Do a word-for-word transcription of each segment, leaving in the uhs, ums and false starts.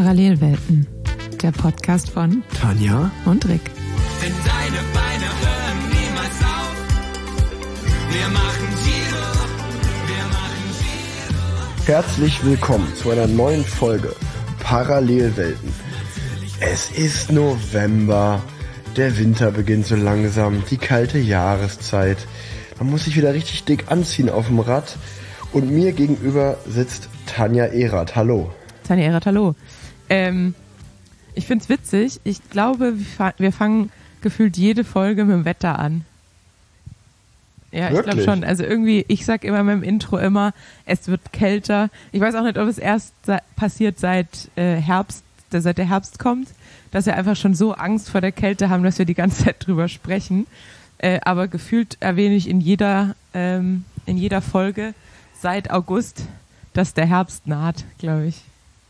Parallelwelten, der Podcast von Tanja und Rick. Denn deine Beine hören niemals auf. Wir machen Giro, wir machen Giro. Herzlich willkommen zu einer neuen Folge Parallelwelten. Es ist November, der Winter beginnt so langsam, die kalte Jahreszeit. Man muss sich wieder richtig dick anziehen auf dem Rad. Und mir gegenüber sitzt Tanja Erath. Hallo. Tanja Erath, hallo. Ähm, ich find's witzig. Ich glaube, wir fangen gefühlt jede Folge mit dem Wetter an. Ja, ich glaube schon. Also irgendwie, ich sag immer mit dem Intro immer, es wird kälter. Ich weiß auch nicht, ob es erst passiert seit äh, Herbst, seit der Herbst kommt, dass wir einfach schon so Angst vor der Kälte haben, dass wir die ganze Zeit drüber sprechen. Äh, aber gefühlt erwähne ich in jeder, ähm, in jeder Folge seit August, dass der Herbst naht, glaube ich.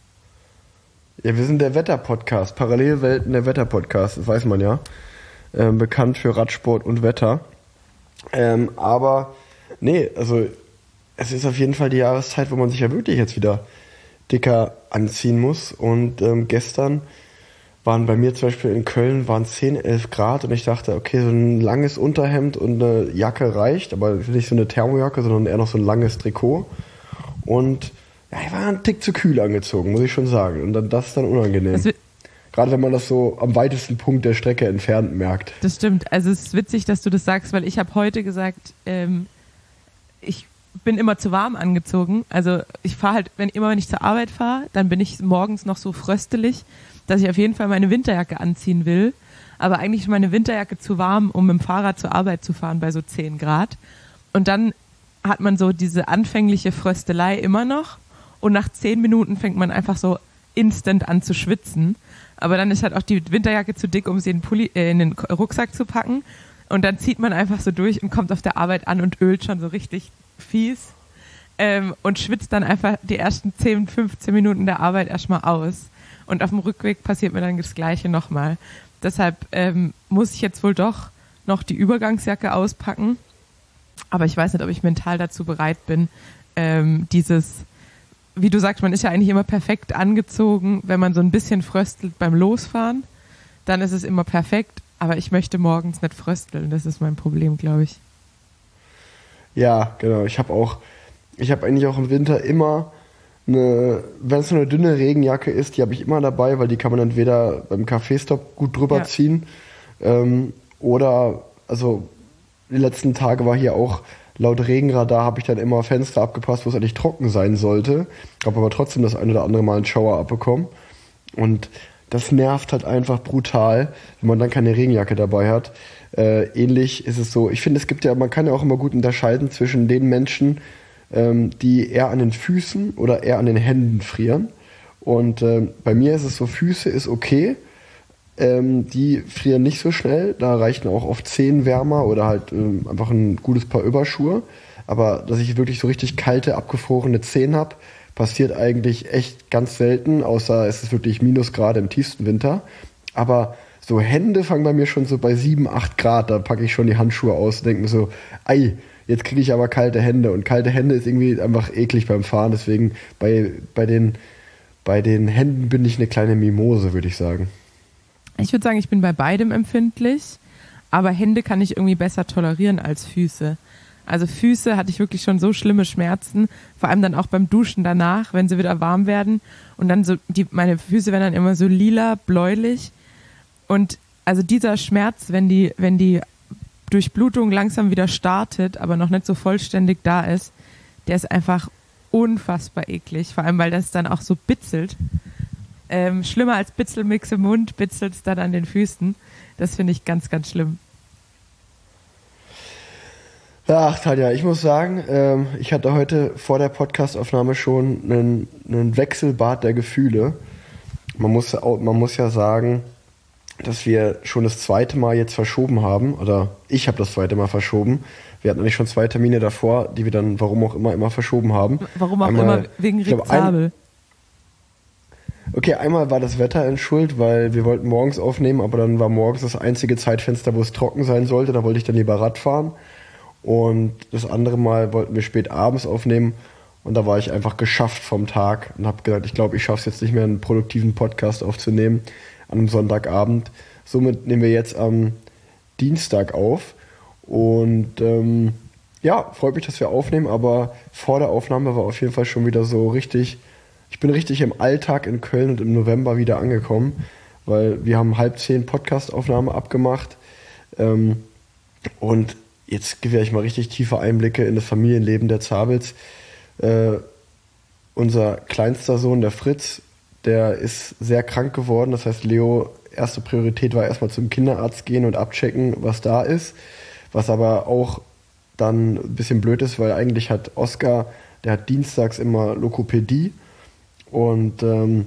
Ja, wir sind der Wetter-Podcast, Parallelwelten, der Wetter-Podcast, das weiß man ja. Ähm, bekannt für Radsport und Wetter. Ähm, aber, nee, also es ist auf jeden Fall die Jahreszeit, wo man sich ja wirklich jetzt wieder dicker anziehen muss. Und ähm, gestern waren bei mir zum Beispiel in Köln waren zehn, elf Grad und ich dachte, okay, so ein langes Unterhemd und eine Jacke reicht, aber nicht so eine Thermojacke, sondern eher noch so ein langes Trikot. Und ja, ich war einen Tick zu kühl angezogen, muss ich schon sagen. Und dann das ist dann unangenehm. Das Gerade wenn man das so am weitesten Punkt der Strecke entfernt merkt. Das stimmt. Also es ist witzig, dass du das sagst, weil ich habe heute gesagt, ähm, ich bin immer zu warm angezogen. Also ich fahre halt, wenn immer wenn ich zur Arbeit fahre, dann bin ich morgens noch so fröstelig, dass ich auf jeden Fall meine Winterjacke anziehen will. Aber eigentlich ist meine Winterjacke zu warm, um mit dem Fahrrad zur Arbeit zu fahren bei so zehn Grad. Und dann hat man so diese anfängliche Fröstelei immer noch. Und nach zehn Minuten fängt man einfach so instant an zu schwitzen. Aber dann ist halt auch die Winterjacke zu dick, um sie in den, Pulli, äh, in den Rucksack zu packen. Und dann zieht man einfach so durch und kommt auf der Arbeit an und ölt schon so richtig fies. Ähm, und schwitzt dann einfach die ersten zehn, fünfzehn Minuten der Arbeit erstmal aus. Und auf dem Rückweg passiert mir dann das Gleiche nochmal. Deshalb ähm, muss ich jetzt wohl doch noch die Übergangsjacke auspacken. Aber ich weiß nicht, ob ich mental dazu bereit bin, ähm, dieses... Wie du sagst, man ist ja eigentlich immer perfekt angezogen, wenn man so ein bisschen fröstelt beim Losfahren, dann ist es immer perfekt, aber ich möchte morgens nicht frösteln, das ist mein Problem, glaube ich. Ja, genau, ich habe auch, ich habe eigentlich auch im Winter immer eine, wenn es so eine dünne Regenjacke ist, die habe ich immer dabei, weil die kann man entweder beim Kaffeestopp gut drüber ja. ziehen ähm, oder, also die letzten Tage war hier auch laut Regenradar habe ich dann immer Fenster abgepasst, wo es eigentlich trocken sein sollte. Habe aber trotzdem das ein oder andere Mal einen Schauer abbekommen. Und das nervt halt einfach brutal, wenn man dann keine Regenjacke dabei hat. Äh, ähnlich ist es so, ich finde, es gibt ja, man kann ja auch immer gut unterscheiden zwischen den Menschen, ähm, die eher an den Füßen oder eher an den Händen frieren. Und äh, bei mir ist es so, Füße ist okay. Ähm, die frieren nicht so schnell, da reichen auch oft Zehen wärmer oder halt ähm, einfach ein gutes Paar Überschuhe. Aber dass ich wirklich so richtig kalte, abgefrorene Zehen habe, passiert eigentlich echt ganz selten, außer es ist wirklich Minusgrade im tiefsten Winter. Aber so Hände fangen bei mir schon so bei sieben, acht Grad, da packe ich schon die Handschuhe aus und denke mir so, ei, jetzt kriege ich aber kalte Hände. Und kalte Hände ist irgendwie einfach eklig beim Fahren, deswegen bei, bei, den, bei den Händen bin ich eine kleine Mimose, würde ich sagen. Ich würde sagen, ich bin bei beidem empfindlich, aber Hände kann ich irgendwie besser tolerieren als Füße. Also Füße hatte ich wirklich schon so schlimme Schmerzen, vor allem dann auch beim Duschen danach, wenn sie wieder warm werden und dann so, die, meine Füße werden dann immer so lila, bläulich und also dieser Schmerz, wenn die, wenn die Durchblutung langsam wieder startet, aber noch nicht so vollständig da ist, der ist einfach unfassbar eklig, vor allem weil das dann auch so bitzelt. Ähm, schlimmer als Bitzelmix im Mund, bitzelt es dann an den Füßen. Das finde ich ganz, ganz schlimm. Ach, Tanja, ich muss sagen, ähm, ich hatte heute vor der Podcastaufnahme schon einen, einen Wechselbad der Gefühle. Man muss, man muss ja sagen, dass wir schon das zweite Mal jetzt verschoben haben, oder ich habe das zweite Mal verschoben. Wir hatten eigentlich schon zwei Termine davor, die wir dann, warum auch immer, immer verschoben haben. Warum auch Einmal, immer, wegen Rick Zabel. Okay, einmal war das Wetter in Schuld, weil wir wollten morgens aufnehmen, aber dann war morgens das einzige Zeitfenster, wo es trocken sein sollte. Da wollte ich dann lieber Rad fahren. Und das andere Mal wollten wir spät abends aufnehmen Und da war ich einfach geschafft vom Tag und habe gesagt, ich glaube, ich schaffe es jetzt nicht mehr, einen produktiven Podcast aufzunehmen an einem Sonntagabend. Somit nehmen wir jetzt am Dienstag auf. Und ähm, ja, freut mich, dass wir aufnehmen, aber vor der Aufnahme war auf jeden Fall schon wieder so richtig, ich bin richtig im Alltag in Köln und im November wieder angekommen, weil wir haben halb zehn Podcast-Aufnahme abgemacht. Ähm, und jetzt gewähre ich mal richtig tiefe Einblicke in das Familienleben der Zabels. Äh, unser kleinster Sohn, der Fritz, der ist sehr krank geworden. Das heißt, Leo, erste Priorität war erstmal zum Kinderarzt gehen und abchecken, was da ist. Was aber auch dann ein bisschen blöd ist, weil eigentlich hat Oskar, der hat dienstags immer Lokopädie und, ähm,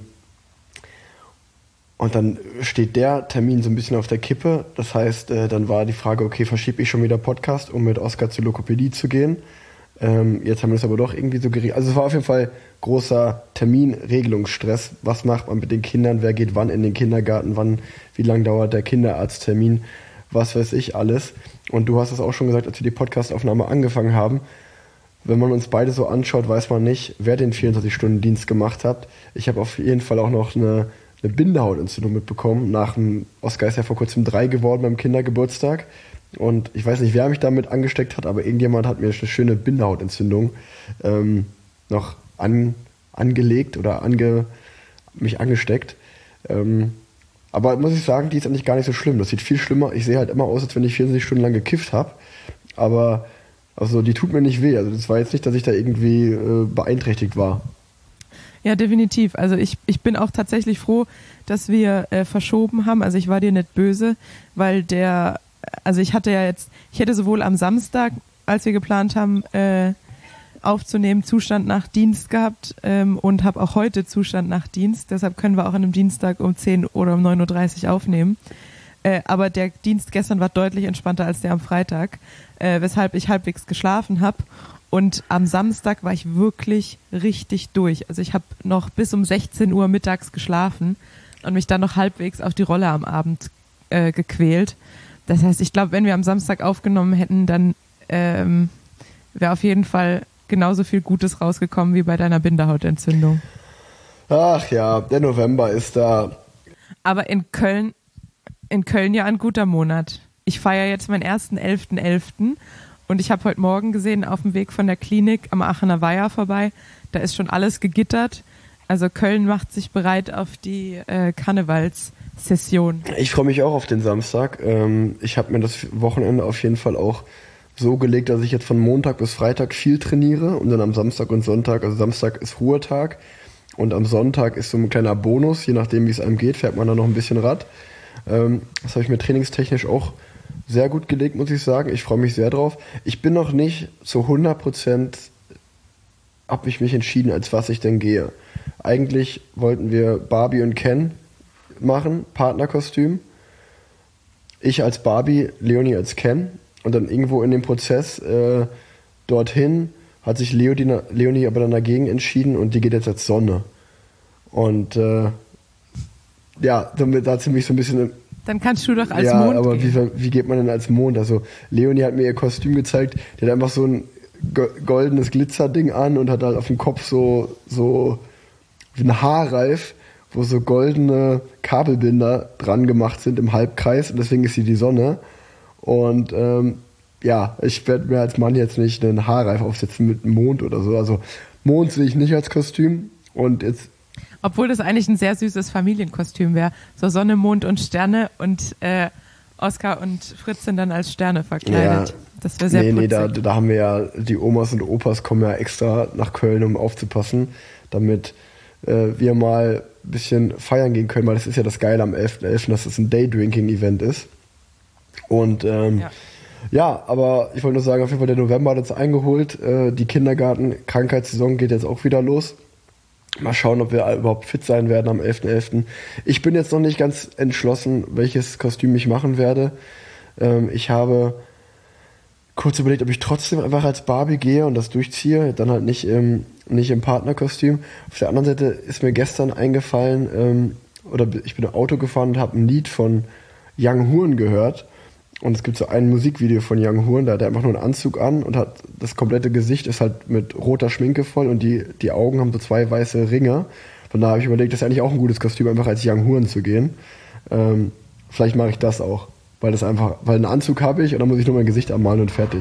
und dann steht der Termin so ein bisschen auf der Kippe. Das heißt, äh, dann war die Frage, okay, verschiebe ich schon wieder Podcast, um mit Oskar zur Lokopädie zu gehen. Ähm, jetzt haben wir das aber doch irgendwie so geregelt. Also es war auf jeden Fall großer Terminregelungsstress. Was macht man mit den Kindern? Wer geht wann in den Kindergarten? Wann? Wie lange dauert der Kinderarzttermin? Was weiß ich alles. Und du hast es auch schon gesagt, als wir die Podcastaufnahme angefangen haben. Wenn man uns beide so anschaut, weiß man nicht, wer den vierundzwanzig-Stunden-Dienst gemacht hat. Ich habe auf jeden Fall auch noch eine, eine Bindehautentzündung mitbekommen. Nach dem Oskar ist ja vor kurzem drei geworden beim Kindergeburtstag. Und ich weiß nicht, wer mich damit angesteckt hat, aber irgendjemand hat mir eine schöne Bindehautentzündung ähm, noch an, angelegt oder ange, mich angesteckt. Ähm, aber muss ich sagen, die ist eigentlich gar nicht so schlimm. Das sieht viel schlimmer. Ich sehe halt immer aus, als wenn ich vierundzwanzig Stunden lang gekifft habe. Aber also die tut mir nicht weh. Also das war jetzt nicht, dass ich da irgendwie äh, beeinträchtigt war. Ja, definitiv. Also ich, ich bin auch tatsächlich froh, dass wir äh, verschoben haben. Also ich war dir nicht böse, weil der, also ich hatte ja jetzt, ich hätte sowohl am Samstag, als wir geplant haben, äh, aufzunehmen, Zustand nach Dienst gehabt ähm, und habe auch heute Zustand nach Dienst. Deshalb können wir auch an einem Dienstag um zehn oder um neun Uhr dreißig aufnehmen. Äh, aber der Dienst gestern war deutlich entspannter als der am Freitag, äh, weshalb ich halbwegs geschlafen habe. Und am Samstag war ich wirklich richtig durch. Also ich habe noch bis um sechzehn Uhr mittags geschlafen und mich dann noch halbwegs auf die Rolle am Abend äh, gequält. Das heißt, ich glaube, wenn wir am Samstag aufgenommen hätten, dann ähm, wäre auf jeden Fall genauso viel Gutes rausgekommen wie bei deiner Bindehautentzündung. Ach ja, der November ist da. Aber in Köln, in Köln ja ein guter Monat. Ich feiere jetzt meinen ersten elften elften und ich habe heute Morgen gesehen, auf dem Weg von der Klinik am Aachener Weiher vorbei, da ist schon alles gegittert. Also Köln macht sich bereit auf die äh, Karnevalssession. Ich freue mich auch auf den Samstag. Ähm, ich habe mir das Wochenende auf jeden Fall auch so gelegt, dass ich jetzt von Montag bis Freitag viel trainiere und dann am Samstag und Sonntag, also Samstag ist Ruhetag und am Sonntag ist so ein kleiner Bonus, je nachdem wie es einem geht, fährt man dann noch ein bisschen Rad. Ähm, das habe ich mir trainingstechnisch auch sehr gut gelegt, muss ich sagen. Ich freue mich sehr drauf. Ich bin noch nicht zu hundert Prozent, habe ich mich entschieden, als was ich denn gehe. Eigentlich wollten wir Barbie und Ken machen, Partnerkostüm. Ich als Barbie, Leonie als Ken. Und dann irgendwo in dem Prozess äh, dorthin hat sich Leo, die, Leonie aber dann dagegen entschieden und die geht jetzt als Sonne. Und äh, ja, damit hat sie mich so ein bisschen... Dann kannst du doch als ja, Mond aber gehen. Wie, wie geht man denn als Mond? Also Leonie hat mir ihr Kostüm gezeigt, die hat einfach so ein goldenes Glitzerding an und hat halt auf dem Kopf so, so wie ein Haarreif, wo so goldene Kabelbinder dran gemacht sind im Halbkreis und deswegen ist sie die Sonne. Und ähm, ja, ich werde mir als Mann jetzt nicht einen Haarreif aufsetzen mit einem Mond oder so. Also Mond sehe ich nicht als Kostüm. Und jetzt. Obwohl das eigentlich ein sehr süßes Familienkostüm wäre. So Sonne, Mond und Sterne und äh, Oskar und Fritz sind dann als Sterne verkleidet. Ja, das wäre sehr nee, putzig. Nee, da, da haben wir ja, die Omas und Opas kommen ja extra nach Köln, um aufzupassen, damit äh, wir mal ein bisschen feiern gehen können, weil das ist ja das Geile am elften elften, dass es ein Daydrinking-Event ist. Und ähm, ja. ja, aber ich wollte nur sagen, auf jeden Fall der November hat uns eingeholt. Äh, die Kindergarten-Krankheitssaison geht jetzt auch wieder los. Mal schauen, ob wir überhaupt fit sein werden am elften elften Ich bin jetzt noch nicht ganz entschlossen, welches Kostüm ich machen werde. Ähm, ich habe kurz überlegt, ob ich trotzdem einfach als Barbie gehe und das durchziehe, dann halt nicht im, nicht im Partnerkostüm. Auf der anderen Seite ist mir gestern eingefallen, ähm, oder ich bin im Auto gefahren und habe ein Lied von Young Horn gehört. Und es gibt so ein Musikvideo von Young Horn, da hat er einfach nur einen Anzug an und hat das komplette Gesicht ist halt mit roter Schminke voll und die, die Augen haben so zwei weiße Ringe. Von daher habe ich überlegt, das ist eigentlich auch ein gutes Kostüm, einfach als Young Horn zu gehen. Ähm, vielleicht mache ich das auch, weil das einfach, weil einen Anzug habe ich und dann muss ich nur mein Gesicht anmalen und fertig.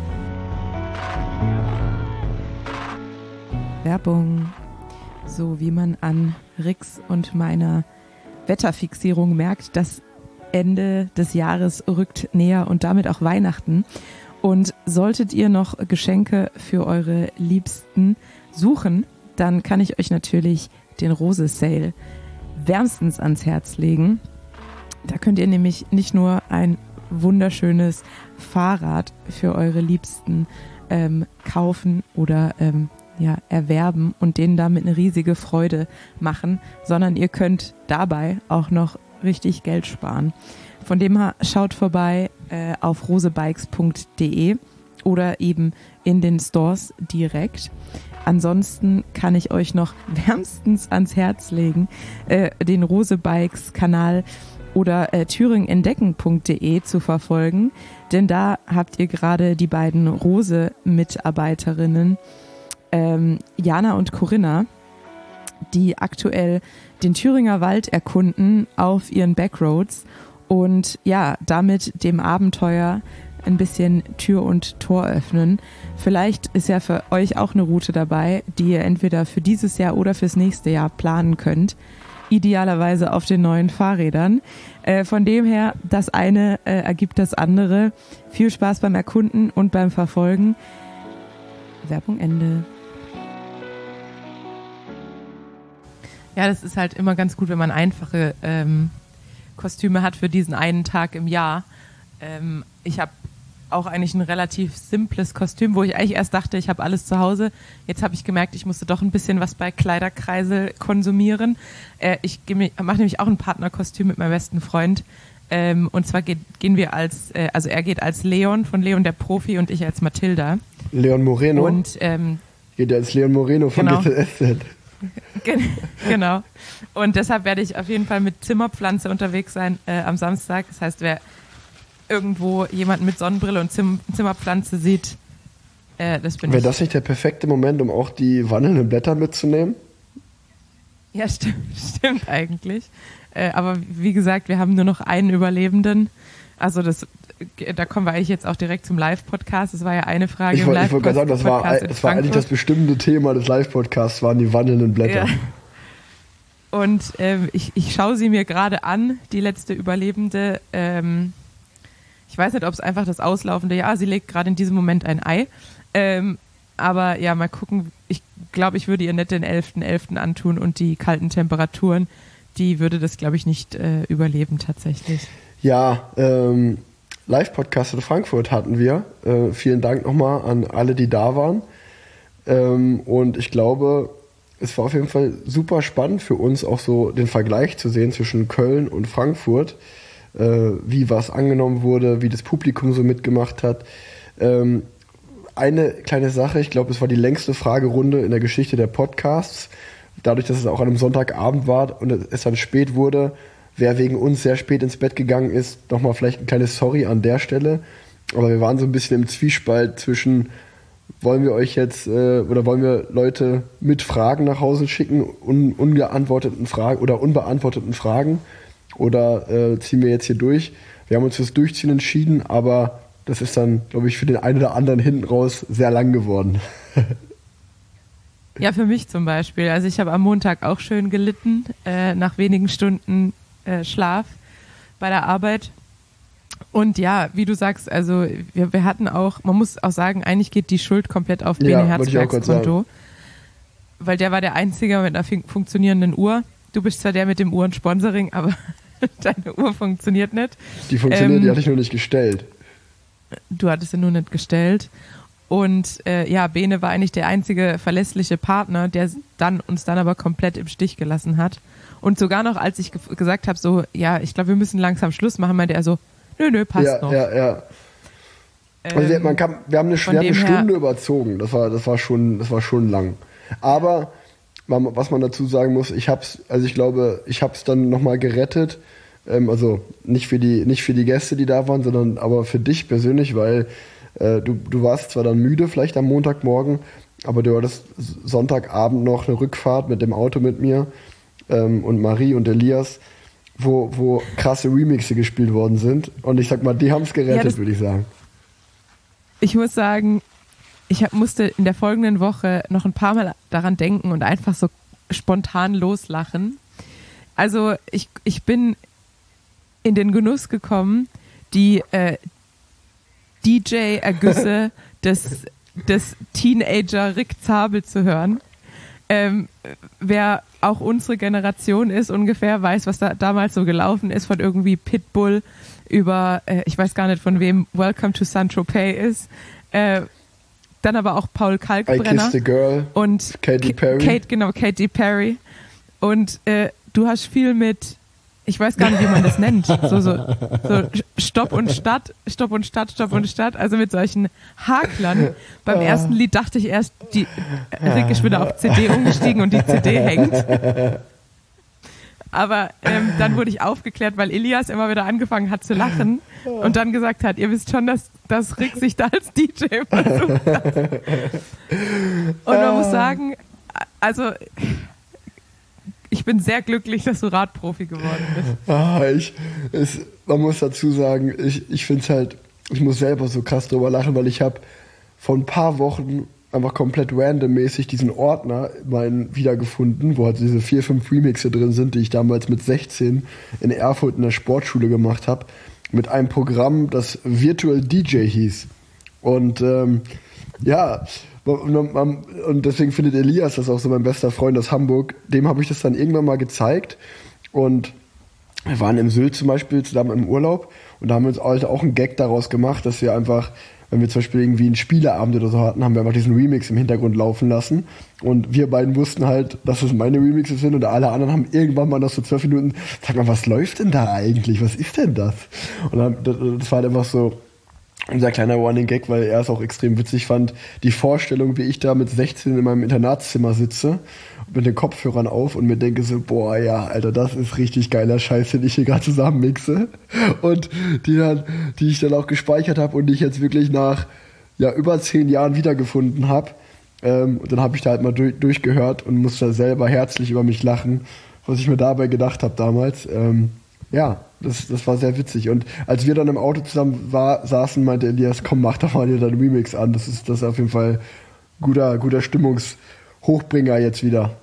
Werbung. So wie man an Rix und meiner Wetterfixierung merkt, das Ende des Jahres rückt näher und damit auch Weihnachten. Und solltet ihr noch Geschenke für eure Liebsten suchen, dann kann ich euch natürlich den Rose Sale wärmstens ans Herz legen. Da könnt ihr nämlich nicht nur ein wunderschönes Fahrrad für eure Liebsten ähm, kaufen oder ähm, ja, erwerben und denen damit eine riesige Freude machen, sondern ihr könnt dabei auch noch richtig Geld sparen. Von dem her schaut vorbei äh, auf rosebikes punkt de oder eben in den Stores direkt. Ansonsten kann ich euch noch wärmstens ans Herz legen, äh, den Rosebikes Kanal oder äh, thüringen entdecken punkt de zu verfolgen, denn da habt ihr gerade die beiden Rose-Mitarbeiterinnen ähm, Jana und Corinna, die aktuell den Thüringer Wald erkunden auf ihren Backroads und ja, damit dem Abenteuer ein bisschen Tür und Tor öffnen. Vielleicht ist ja für euch auch eine Route dabei, die ihr entweder für dieses Jahr oder fürs nächste Jahr planen könnt. Idealerweise auf den neuen Fahrrädern. Äh, von dem her, das eine äh, ergibt das andere. Viel Spaß beim Erkunden und beim Verfolgen. Werbung Ende. Ja, das ist halt immer ganz gut, wenn man einfache ähm, Kostüme hat für diesen einen Tag im Jahr. Ähm, ich habe auch eigentlich ein relativ simples Kostüm, wo ich eigentlich erst dachte, ich habe alles zu Hause. Jetzt habe ich gemerkt, ich musste doch ein bisschen was bei Kleiderkreisel konsumieren. Äh, ich mache nämlich auch ein Partnerkostüm mit meinem besten Freund. Ähm, und zwar geht, gehen wir als, äh, also er geht als Leon von Leon der Profi und ich als Mathilda. Leon Moreno? Und ähm, geht er als Leon Moreno von genau. G T S Z. Genau. Und deshalb werde ich auf jeden Fall mit Zimmerpflanze unterwegs sein äh, am Samstag. Das heißt, wer irgendwo jemanden mit Sonnenbrille und Zim- Zimmerpflanze sieht, äh, das bin Wäre ich. das nicht der perfekte Moment, um auch die wandelnden Blätter mitzunehmen? Ja, stimmt, stimmt eigentlich. Äh, aber wie gesagt, wir haben nur noch einen Überlebenden. Also das, da kommen wir eigentlich jetzt auch direkt zum Live-Podcast. Das war ja eine Frage Ich im wollte wollt gerade sagen, das war, das war eigentlich das bestimmte Thema des Live-Podcasts, waren die wandelnden Blätter. Ja. Und ähm, ich, ich schaue sie mir gerade an, die letzte Überlebende. Ähm, ich weiß nicht, ob es einfach das auslaufende, ja, sie legt gerade in diesem Moment ein Ei. Ähm, aber ja, mal gucken. Ich glaube, ich würde ihr nicht den elften elften antun und die kalten Temperaturen, die würde das, glaube ich, nicht äh, überleben tatsächlich. Ja, ähm, Live-Podcast in Frankfurt hatten wir. Äh, vielen Dank nochmal an alle, die da waren. Ähm, und ich glaube, es war auf jeden Fall super spannend für uns, auch so den Vergleich zu sehen zwischen Köln und Frankfurt. Äh, wie was angenommen wurde, wie das Publikum so mitgemacht hat. Ähm, eine kleine Sache, ich glaube, es war die längste Fragerunde in der Geschichte der Podcasts. Dadurch, dass es auch an einem Sonntagabend war und es dann spät wurde, wer wegen uns sehr spät ins Bett gegangen ist, nochmal vielleicht ein kleines Sorry an der Stelle. Aber wir waren so ein bisschen im Zwiespalt zwischen, wollen wir euch jetzt äh, oder wollen wir Leute mit Fragen nach Hause schicken, un, ungeantworteten Fragen oder unbeantworteten Fragen, oder äh, ziehen wir jetzt hier durch. Wir haben uns fürs Durchziehen entschieden, aber das ist dann, glaube ich, für den einen oder anderen hinten raus sehr lang geworden. Ja, für mich zum Beispiel. Also ich habe am Montag auch schön gelitten, äh, nach wenigen Stunden äh, Schlaf bei der Arbeit. Und ja, wie du sagst, also wir, wir hatten auch, man muss auch sagen, eigentlich geht die Schuld komplett auf Bene Ja, Herzbergs Konto. Weil der war der Einzige mit einer fun- funktionierenden Uhr. Du bist zwar der mit dem Uhrensponsoring, aber deine Uhr funktioniert nicht. Die funktioniert, Ähm, die hatte ich nur nicht gestellt. Du hattest sie nur nicht gestellt. Und äh, ja, Bene war eigentlich der einzige verlässliche Partner, der dann uns dann aber komplett im Stich gelassen hat. Und sogar noch, als ich ge- gesagt habe, so, ja, ich glaube, wir müssen langsam Schluss machen, meinte er so, nö, nö, passt ja, noch. Ja, ja, also wir, man kann, wir haben eine, von wir haben eine dem her- Stunde überzogen. Das war, das war schon, das war schon lang. Aber man, was man dazu sagen muss, ich hab's, also ich glaube, ich hab's dann nochmal gerettet, Ähm, also nicht für die, nicht für die Gäste, die da waren, sondern aber für dich persönlich, weil äh, du, du warst zwar dann müde, vielleicht am Montagmorgen, aber du hattest Sonntagabend noch eine Rückfahrt mit dem Auto mit mir ähm, und Marie und Elias, wo, wo krasse Remixe gespielt worden sind. Und ich sag mal, die haben es gerettet, ja, würde ich sagen. Ich muss sagen, ich hab, musste in der folgenden Woche noch ein paar Mal daran denken und einfach so spontan loslachen. Also ich, ich bin in den Genuss gekommen, die äh, D J-Ergüsse des, des Teenager Rick Zabel zu hören. Ähm, wer auch unsere Generation ist, ungefähr weiß, was da damals so gelaufen ist, von irgendwie Pitbull über, äh, ich weiß gar nicht von wem, Welcome to Saint-Tropez ist. Äh, dann aber auch Paul Kalkbrenner. I Kissed a Girl. Und Katy Perry. Kate, genau, Katy Perry. Und äh, du hast viel mit, ich weiß gar nicht, wie man das nennt, so, so, so Stopp und Stadt, Stopp und Stadt, Stopp und Stadt, also mit solchen Haklern. Beim ersten Lied dachte ich erst, die Rick ist wieder auf C D umgestiegen und die C D hängt. Aber ähm, dann wurde ich aufgeklärt, weil Elias immer wieder angefangen hat zu lachen und dann gesagt hat, ihr wisst schon, dass, dass Rick sich da als D J versucht hat. Und man muss sagen, also ich bin sehr glücklich, dass du Radprofi geworden bist. Ah, ich, es, man muss dazu sagen, ich, ich finde es halt, ich muss selber so krass drüber lachen, weil ich habe vor ein paar Wochen einfach komplett randommäßig diesen Ordner meinen wiedergefunden, wo halt diese vier, fünf Remixe drin sind, die ich damals mit sechzehn in Erfurt in der Sportschule gemacht habe, mit einem Programm, das Virtual D J hieß. Und ähm, ja, und deswegen findet Elias, das ist auch so mein bester Freund aus Hamburg, dem habe ich das dann irgendwann mal gezeigt und wir waren im Sylt zum Beispiel zusammen im Urlaub und da haben wir uns halt auch einen Gag daraus gemacht, dass wir einfach, wenn wir zum Beispiel irgendwie einen Spieleabend oder so hatten, haben wir einfach diesen Remix im Hintergrund laufen lassen und wir beiden wussten halt, dass es meine Remixes sind und alle anderen haben irgendwann mal nach so zwölf Minuten, sag mal, was läuft denn da eigentlich, was ist denn das? Und dann, das war halt einfach so unser kleiner Running Gag, weil er es auch extrem witzig fand, die Vorstellung, wie ich da mit sechzehn in meinem Internatszimmer sitze, mit den Kopfhörern auf und mir denke so, boah, ja, Alter, das ist richtig geiler Scheiß, den ich hier gerade zusammen mixe. Und die dann, die ich dann auch gespeichert habe und die ich jetzt wirklich nach ja, über zehn Jahren wiedergefunden habe. Ähm, und dann habe ich da halt mal durch, durchgehört und musste selber herzlich über mich lachen, was ich mir dabei gedacht habe damals. Ähm, ja, das, das war sehr witzig. Und als wir dann im Auto zusammen war, saßen, meinte Elias, komm, mach doch mal dir deinen Remix an. Das ist, das ist auf jeden Fall guter, guter Stimmungshochbringer jetzt wieder.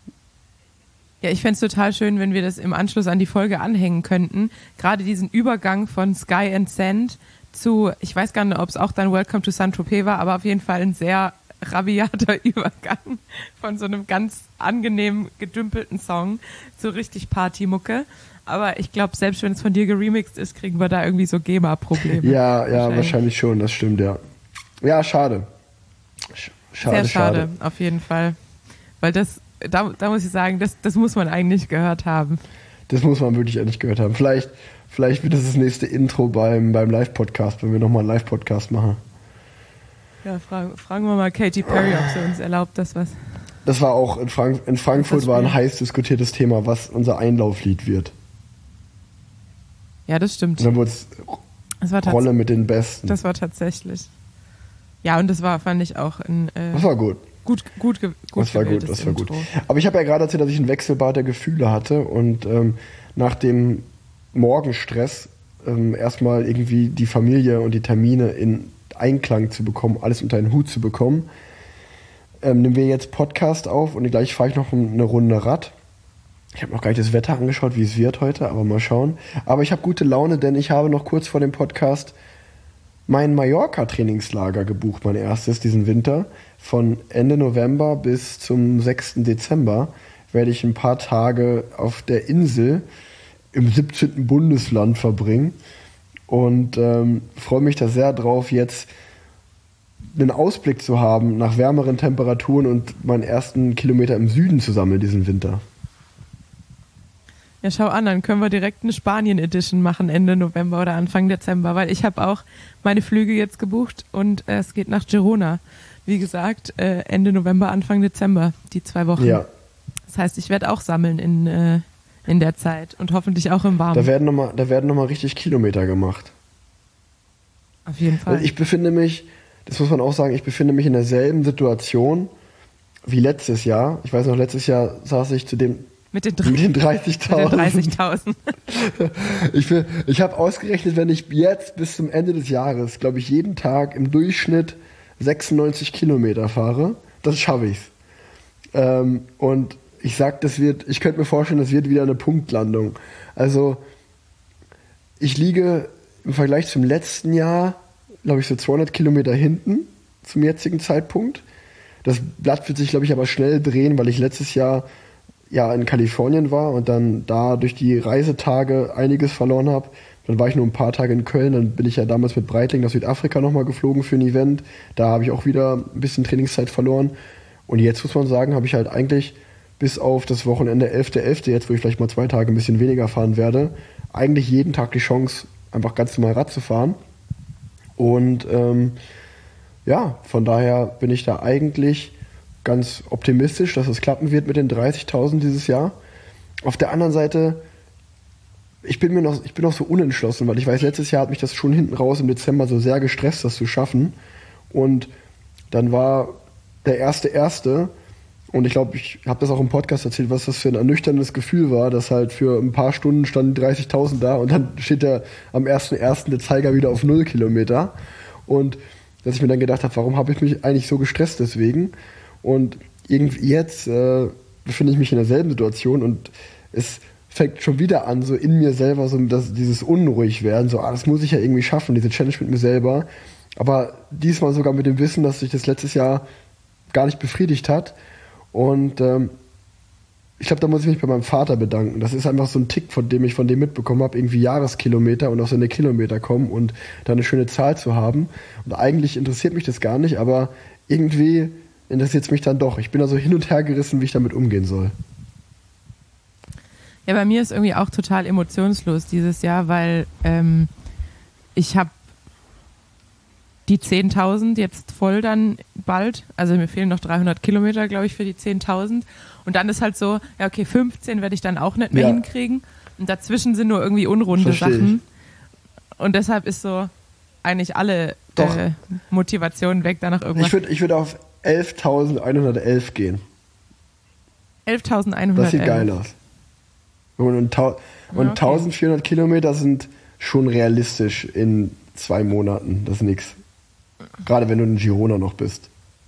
Ja, ich fände es total schön, wenn wir das im Anschluss an die Folge anhängen könnten. Gerade diesen Übergang von Sky and Sand zu, ich weiß gar nicht, ob es auch dann Welcome to Saint-Tropez war, aber auf jeden Fall ein sehr rabiater Übergang von so einem ganz angenehm gedümpelten Song zu richtig Partymucke. Aber ich glaube, selbst wenn es von dir geremixed ist, kriegen wir da irgendwie so GEMA-Probleme. Ja, ja, wahrscheinlich. wahrscheinlich schon, das stimmt, ja. Ja, schade. Schade, Sehr schade, schade, auf jeden Fall. Weil das, da, da muss ich sagen, das, das muss man eigentlich gehört haben. Das muss man wirklich eigentlich gehört haben. Vielleicht, vielleicht wird das das nächste Intro beim, beim Live-Podcast, wenn wir nochmal einen Live-Podcast machen. Ja, fragen, fragen wir mal Katy Perry, ob sie uns erlaubt, das was. Das war auch in, Frank- in Frankfurt war ein heiß diskutiertes Thema, was unser Einlauflied wird. Ja, das stimmt. Und dann wurde es Rolle mit den Besten. Das war tatsächlich. Ja, und das war, fand ich auch ein. Äh, das war gut. Gut, gut, gut. Das war gut, das war gut. Aber ich habe ja gerade erzählt, dass ich ein Wechselbad der Gefühle hatte und ähm, nach dem Morgenstress ähm, erstmal irgendwie die Familie und die Termine in Einklang zu bekommen, alles unter einen Hut zu bekommen, ähm, nehmen wir jetzt Podcast auf und gleich fahre ich noch eine Runde Rad. Ich habe noch gar nicht das Wetter angeschaut, wie es wird heute, aber mal schauen. Aber ich habe gute Laune, denn ich habe noch kurz vor dem Podcast mein Mallorca-Trainingslager gebucht, mein erstes diesen Winter. Von Ende November bis zum sechsten Dezember werde ich ein paar Tage auf der Insel im siebzehnten Bundesland verbringen und ähm, freue mich da sehr drauf, jetzt einen Ausblick zu haben nach wärmeren Temperaturen und meinen ersten Kilometer im Süden zu sammeln diesen Winter. Ja, schau an, dann können wir direkt eine Spanien-Edition machen Ende November oder Anfang Dezember, weil ich habe auch meine Flüge jetzt gebucht und äh, es geht nach Girona. Wie gesagt, äh, Ende November, Anfang Dezember, die zwei Wochen. Ja. Das heißt, ich werde auch sammeln in, äh, in der Zeit und hoffentlich auch im Warmen. Da werden nochmal, da werden nochmal richtig Kilometer gemacht. Auf jeden Fall. Ich befinde mich, das muss man auch sagen, ich befinde mich in derselben Situation wie letztes Jahr. Ich weiß noch, letztes Jahr saß ich zu dem mit den, mit den dreißigtausend. dreißigtausend. ich will, ich habe ausgerechnet, wenn ich jetzt bis zum Ende des Jahres, glaube ich, jeden Tag im Durchschnitt sechsundneunzig Kilometer fahre, das schaffe ich. Ähm, und ich sag, das wird, ich könnte mir vorstellen, das wird wieder eine Punktlandung. Also ich liege im Vergleich zum letzten Jahr, glaube ich, so zweihundert Kilometer hinten zum jetzigen Zeitpunkt. Das Blatt wird sich, glaube ich, aber schnell drehen, weil ich letztes Jahr ja in Kalifornien war und dann da durch die Reisetage einiges verloren habe. Dann war ich nur ein paar Tage in Köln, dann bin ich ja damals mit Breitling nach Südafrika nochmal geflogen für ein Event. Da habe ich auch wieder ein bisschen Trainingszeit verloren. Und jetzt muss man sagen, habe ich halt eigentlich bis auf das Wochenende elfter elfter jetzt, wo ich vielleicht mal zwei Tage ein bisschen weniger fahren werde, eigentlich jeden Tag die Chance, einfach ganz normal Rad zu fahren. Und ähm, ja, von daher bin ich da eigentlich ganz optimistisch, dass es klappen wird mit den dreißigtausend dieses Jahr. Auf der anderen Seite, ich bin mir noch, ich bin noch so unentschlossen, weil ich weiß, letztes Jahr hat mich das schon hinten raus im Dezember so sehr gestresst, das zu schaffen. Und dann war der erste erste und ich glaube, ich habe das auch im Podcast erzählt, was das für ein ernüchterndes Gefühl war, dass halt für ein paar Stunden standen dreißigtausend da und dann steht der am ersten ersten der Zeiger wieder auf null Kilometer. Und dass ich mir dann gedacht habe, warum habe ich mich eigentlich so gestresst deswegen? Und irgendwie jetzt äh, befinde ich mich in derselben Situation und es fängt schon wieder an, so in mir selber so das, dieses Unruhigwerden, so, ah, das muss ich ja irgendwie schaffen, diese Challenge mit mir selber. Aber diesmal sogar mit dem Wissen, dass sich das letztes Jahr gar nicht befriedigt hat. Und ähm, ich glaube, da muss ich mich bei meinem Vater bedanken. Das ist einfach so ein Tick, von dem ich von dem mitbekommen habe, irgendwie Jahreskilometer und auf seine Kilometer kommen und da eine schöne Zahl zu haben. Und eigentlich interessiert mich das gar nicht, aber irgendwie interessiert es mich dann doch. Ich bin da so hin und her gerissen, wie ich damit umgehen soll. Ja, bei mir ist irgendwie auch total emotionslos dieses Jahr, weil ähm, ich habe die zehntausend jetzt voll dann bald. Also mir fehlen noch dreihundert Kilometer, glaube ich, für die zehntausend. Und dann ist halt so, ja okay, fünfzehn werde ich dann auch nicht mehr ja. hinkriegen. Und dazwischen sind nur irgendwie unrunde Versteh Sachen. Ich. Und deshalb ist so eigentlich alle äh, Motivationen weg, danach irgendwas. Ich würde ich würd auf elftausendeinhundertelf gehen. elftausendeinhundertelf. Das sieht geil aus. Und, und, und okay. eintausendvierhundert Kilometer sind schon realistisch in zwei Monaten. Das ist nix. Gerade wenn du in Girona noch bist.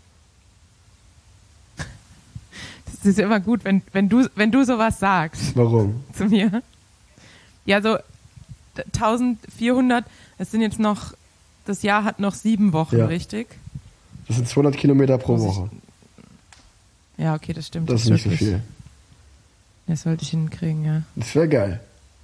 Das ist immer gut, wenn, wenn, du, wenn du sowas sagst. Warum? Zu mir. Ja, so eintausendvierhundert, es sind jetzt noch, das Jahr hat noch sieben Wochen, ja. Richtig? Das sind zweihundert Kilometer pro Woche. Ich, ja, okay, das stimmt. Das ist nicht wirklich so viel. Das sollte ich hinkriegen, ja. Das wäre geil.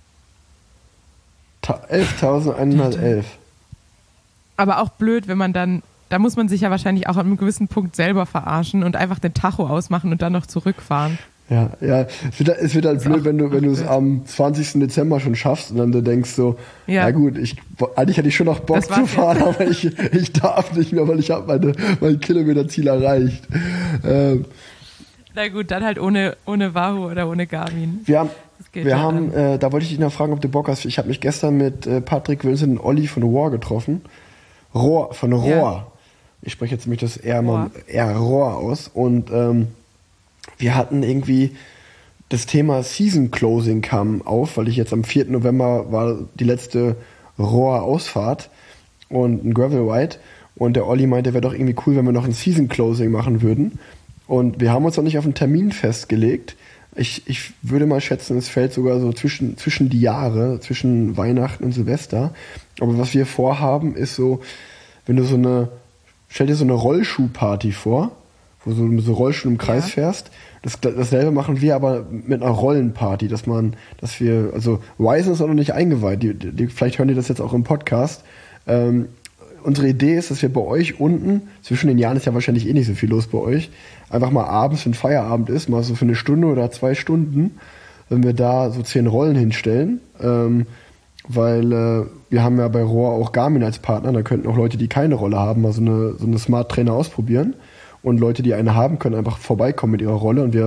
elftausendeinhundertelf. Aber auch blöd, wenn man dann, da muss man sich ja wahrscheinlich auch an einem gewissen Punkt selber verarschen und einfach den Tacho ausmachen und dann noch zurückfahren. Ja, ja. Es wird, es wird halt blöd, wenn du, wenn du es am zwanzigsten Dezember schon schaffst und dann du denkst so, ja, na gut, ich, eigentlich hätte ich schon noch Bock zu fahren, jetzt. aber ich, ich darf nicht mehr, weil ich habe meine, mein Kilometerziel erreicht. Ähm, Na gut, dann halt ohne, ohne Wahoo oder ohne Garmin. Wir haben, wir ja haben äh, da wollte ich dich noch fragen, ob du Bock hast. Ich habe mich gestern mit äh, Patrick Wilson und Olli von Rohr getroffen. Rohr, von Rohr. Ja. Ich spreche jetzt nämlich das eher mal eher Rohr aus. Und ähm, wir hatten irgendwie das Thema Season Closing kam auf, weil ich jetzt am vierten November war die letzte Rohr-Ausfahrt und ein Gravel Ride. Und der Olli meinte, wäre doch irgendwie cool, wenn wir noch ein Season Closing machen würden. Und wir haben uns noch nicht auf einen Termin festgelegt. Ich, ich würde mal schätzen, es fällt sogar so zwischen, zwischen die Jahre, zwischen Weihnachten und Silvester. Aber was wir vorhaben, ist so, wenn du so eine, stell dir so eine Rollschuhparty vor, wo du so, so Rollschuh im Kreis ja. fährst. Das, dasselbe machen wir aber mit einer Rollenparty, dass man, dass wir, also Ryzen ist auch noch nicht eingeweiht, die, die, vielleicht hören die das jetzt auch im Podcast. Ähm, unsere Idee ist, dass wir bei euch unten, zwischen den Jahren ist ja wahrscheinlich eh nicht so viel los bei euch, einfach mal abends, wenn Feierabend ist, mal so für eine Stunde oder zwei Stunden, wenn wir da so zehn Rollen hinstellen, ähm, weil äh, wir haben ja bei Rohr auch Garmin als Partner, da könnten auch Leute, die keine Rolle haben, mal so eine, so eine Smart Trainer ausprobieren und Leute, die eine haben, können einfach vorbeikommen mit ihrer Rolle und wir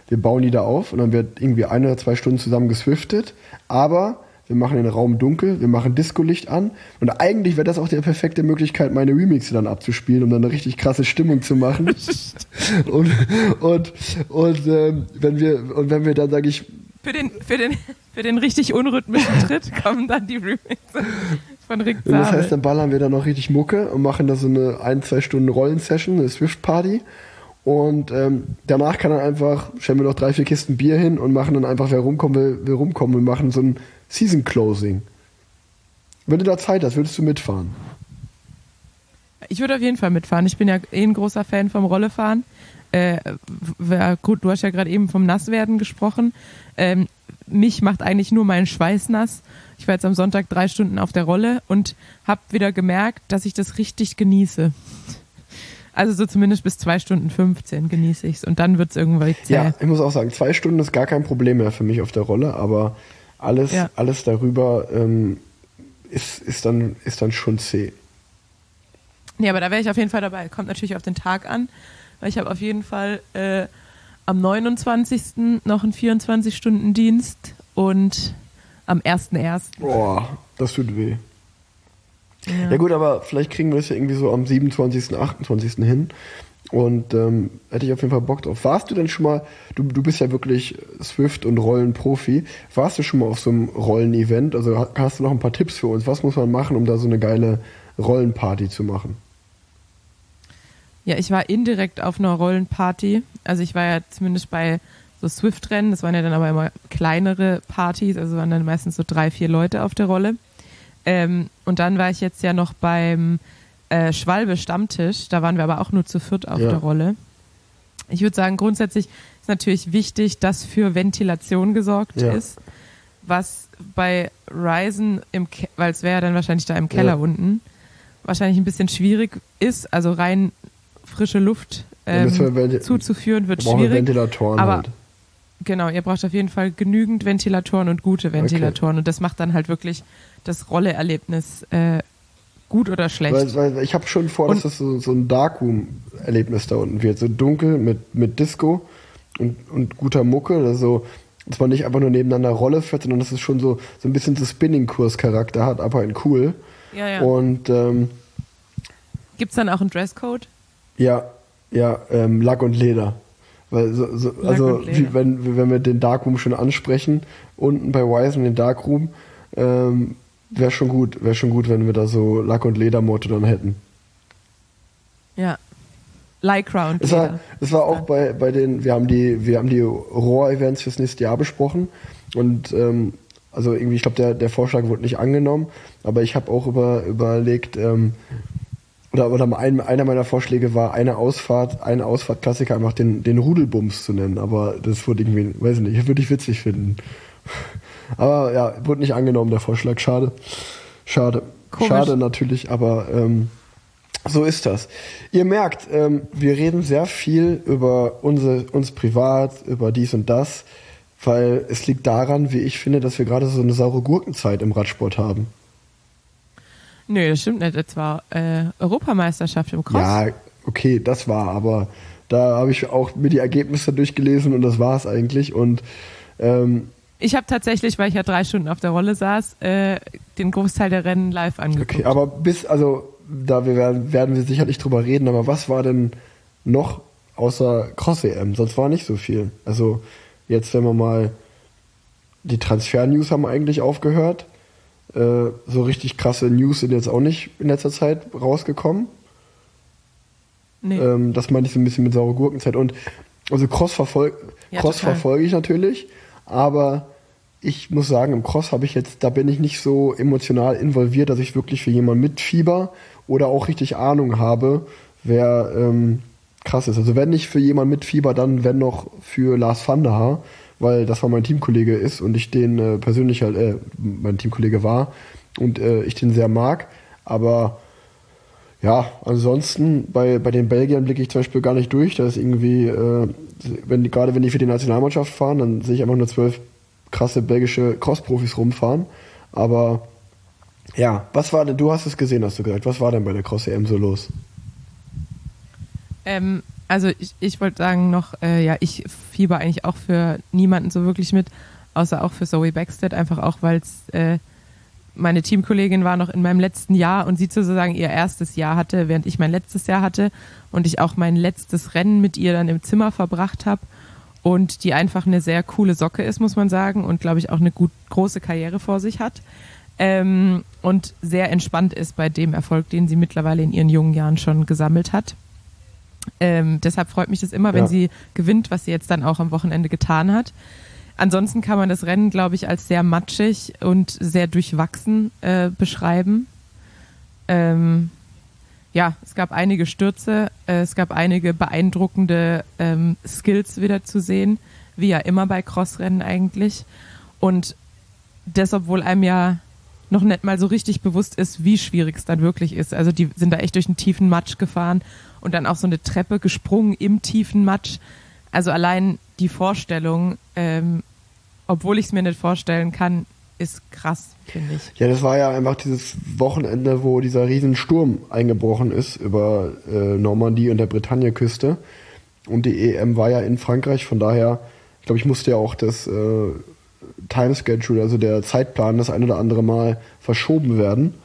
wir bauen die da auf und dann wird irgendwie ein oder zwei Stunden zusammen geswiftet, aber wir machen den Raum dunkel, wir machen Disco-Licht an und eigentlich wäre das auch die perfekte Möglichkeit, meine Remixe dann abzuspielen, um dann eine richtig krasse Stimmung zu machen. und und, und, ähm, wenn wir, und wenn wir dann, sage ich... Für den, für, den, für den richtig unrhythmischen Tritt kommen dann die Remixe von Rick Zabel. Das heißt, dann ballern wir dann noch richtig Mucke und machen da so eine ein, zwei Stunden Rollensession, eine Swift-Party. Und ähm, danach kann dann einfach, stellen wir noch drei, vier Kisten Bier hin und machen dann einfach, wer rumkommen will, will rumkommen und machen so ein Season Closing. Wenn du da Zeit hast, würdest du mitfahren? Ich würde auf jeden Fall mitfahren. Ich bin ja eh ein großer Fan vom Rollefahren. Äh, gut, du hast ja gerade eben vom Nasswerden gesprochen. Ähm, mich macht eigentlich nur mein Schweiß nass. Ich war jetzt am Sonntag drei Stunden auf der Rolle und habe wieder gemerkt, dass ich das richtig genieße. Also so zumindest bis zwei Stunden fünfzehn genieße ich es und dann wird es irgendwann zäh. Ja, ich muss auch sagen, zwei Stunden ist gar kein Problem mehr für mich auf der Rolle, aber alles, ja. alles darüber ähm, ist, ist, dann, ist dann schon zäh. Ja, aber da wäre ich auf jeden Fall dabei. Kommt natürlich auf den Tag an, weil ich habe auf jeden Fall äh, am neunundzwanzigsten noch einen vierundzwanzig-Stunden-Dienst und am ersten ersten Boah, das tut weh. Ja. Ja gut, aber vielleicht kriegen wir das ja irgendwie so am siebenundzwanzigsten, achtundzwanzigsten hin. Und ähm, hätte ich auf jeden Fall Bock drauf. Warst du denn schon mal, du, du bist ja wirklich Swift- und Rollenprofi, warst du schon mal auf so einem Rollen-Event? Also hast du noch ein paar Tipps für uns? Was muss man machen, um da so eine geile Rollenparty zu machen? Ja, ich war indirekt auf einer Rollenparty. Also ich war ja zumindest bei so Swift-Rennen, das waren ja dann aber immer kleinere Partys, also waren dann meistens so drei, vier Leute auf der Rolle. Ähm, und dann war ich jetzt ja noch beim äh, Schwalbe-Stammtisch, da waren wir aber auch nur zu viert auf ja. der Rolle. Ich würde sagen, grundsätzlich ist natürlich wichtig, dass für Ventilation gesorgt ja. ist, was bei Ryzen, im Ke- weil es wäre ja dann wahrscheinlich da im Keller ja. unten, wahrscheinlich ein bisschen schwierig ist, also rein frische Luft ähm, Venti- zuzuführen wird schwierig. Ventilatoren aber halt. Genau, ihr braucht auf jeden Fall genügend Ventilatoren und gute Ventilatoren okay. und das macht dann halt wirklich das Rolle-Erlebnis äh, gut oder schlecht. Weil, weil ich habe schon vor, und, dass das so, so ein Darkroom-Erlebnis da unten wird, so dunkel mit, mit Disco und, und guter Mucke, also dass man nicht einfach nur nebeneinander Rolle fährt, sondern dass es schon so, so ein bisschen so Spinning-Kurs-Charakter hat, aber in cool. Ja, ja. Und ähm, gibt's dann auch einen Dresscode? Ja, ja, ähm, Lack und Leder. Weil so, so, also wie, wenn, wenn wir den Darkroom schon ansprechen, unten bei Ryzen den Darkroom, ähm, wäre schon gut, wäre schon gut, wenn wir da so Lack- und Ledermotto dann hätten. Ja. Lycra und es Leder. War, es war auch bei, bei den, wir haben die, wir haben die Rohr-Events fürs nächste Jahr besprochen und ähm, also irgendwie, ich glaube, der, der Vorschlag wurde nicht angenommen, aber ich habe auch über, überlegt, ähm, Oder, oder ein, einer meiner Vorschläge war, eine Ausfahrt, eine Ausfahrtklassiker einfach den, den Rudelbums zu nennen. Aber das wurde irgendwie, weiß ich nicht, würde ich witzig finden. Aber ja, wurde nicht angenommen, der Vorschlag. Schade. Schade. Komisch. Schade natürlich, aber ähm, so ist das. Ihr merkt, ähm, wir reden sehr viel über unsere, uns privat, über dies und das, weil es liegt daran, wie ich finde, dass wir gerade so eine saure Gurkenzeit im Radsport haben. Nö, das stimmt nicht. Das war äh, Europameisterschaft im Cross. Ja, okay, das war, aber da habe ich auch mir die Ergebnisse durchgelesen und das war es eigentlich. Und ähm, ich habe tatsächlich, weil ich ja drei Stunden auf der Rolle saß, äh, den Großteil der Rennen live angeguckt. Okay, aber bis, also da wir werden, werden wir sicherlich drüber reden, aber was war denn noch außer Cross-E M? Sonst war nicht so viel. Also jetzt, wenn wir mal, die Transfer-News haben eigentlich aufgehört. Äh, so richtig krasse News sind jetzt auch nicht in letzter Zeit rausgekommen. Nee. Ähm, das meine ich so ein bisschen mit saure Gurkenzeit. Und also Cross, verfol- ja, Cross verfolge ich natürlich, aber ich muss sagen, im Cross habe ich jetzt, da bin ich nicht so emotional involviert, dass ich wirklich für jemanden mitfieber oder auch richtig Ahnung habe, wer ähm, krass ist. Also wenn nicht für jemanden mitfieber, dann wenn noch für Lars van der Haar, weil das war mein Teamkollege ist und ich den äh, persönlich halt, äh, mein Teamkollege war und äh, ich den sehr mag. Aber ja, ansonsten bei, bei den Belgiern blicke ich zum Beispiel gar nicht durch. Da ist irgendwie, äh, wenn die, gerade wenn die für die Nationalmannschaft fahren, dann sehe ich einfach nur zwölf krasse belgische Cross-Profis rumfahren. Aber ja, was war denn, du hast es gesehen, hast du gesagt, was war denn bei der Cross-E M so los? Ähm, also ich, ich wollte sagen noch, äh, ja, ich fieber eigentlich auch für niemanden so wirklich mit, außer auch für Zoe Bäckstedt, einfach auch, weil es äh, meine Teamkollegin war noch in meinem letzten Jahr und sie sozusagen ihr erstes Jahr hatte, während ich mein letztes Jahr hatte und ich auch mein letztes Rennen mit ihr dann im Zimmer verbracht habe und die einfach eine sehr coole Socke ist, muss man sagen, und glaube ich auch eine gut große Karriere vor sich hat ähm, und sehr entspannt ist bei dem Erfolg, den sie mittlerweile in ihren jungen Jahren schon gesammelt hat. Ähm, deshalb freut mich das immer, wenn Ja. sie gewinnt, was sie jetzt dann auch am Wochenende getan hat. Ansonsten kann man das Rennen, glaube ich, als sehr matschig und sehr durchwachsen äh, beschreiben. Ähm, ja, es gab einige Stürze, äh, es gab einige beeindruckende ähm, Skills wieder zu sehen, wie ja immer bei Crossrennen eigentlich. Und das, obwohl einem ja noch nicht mal so richtig bewusst ist, wie schwierig es dann wirklich ist. Also die sind da echt durch einen tiefen Matsch gefahren und dann auch so eine Treppe gesprungen im tiefen Matsch. Also allein die Vorstellung, ähm, obwohl ich es mir nicht vorstellen kann, ist krass, finde ich. Ja, das war ja einfach dieses Wochenende, wo dieser Riesensturm eingebrochen ist über äh, Normandie und der Bretagne-Küste. Und die E M war ja in Frankreich, von daher, ich glaube, ich musste ja auch das äh, Timeschedule, also der Zeitplan, das ein oder andere Mal verschoben werden.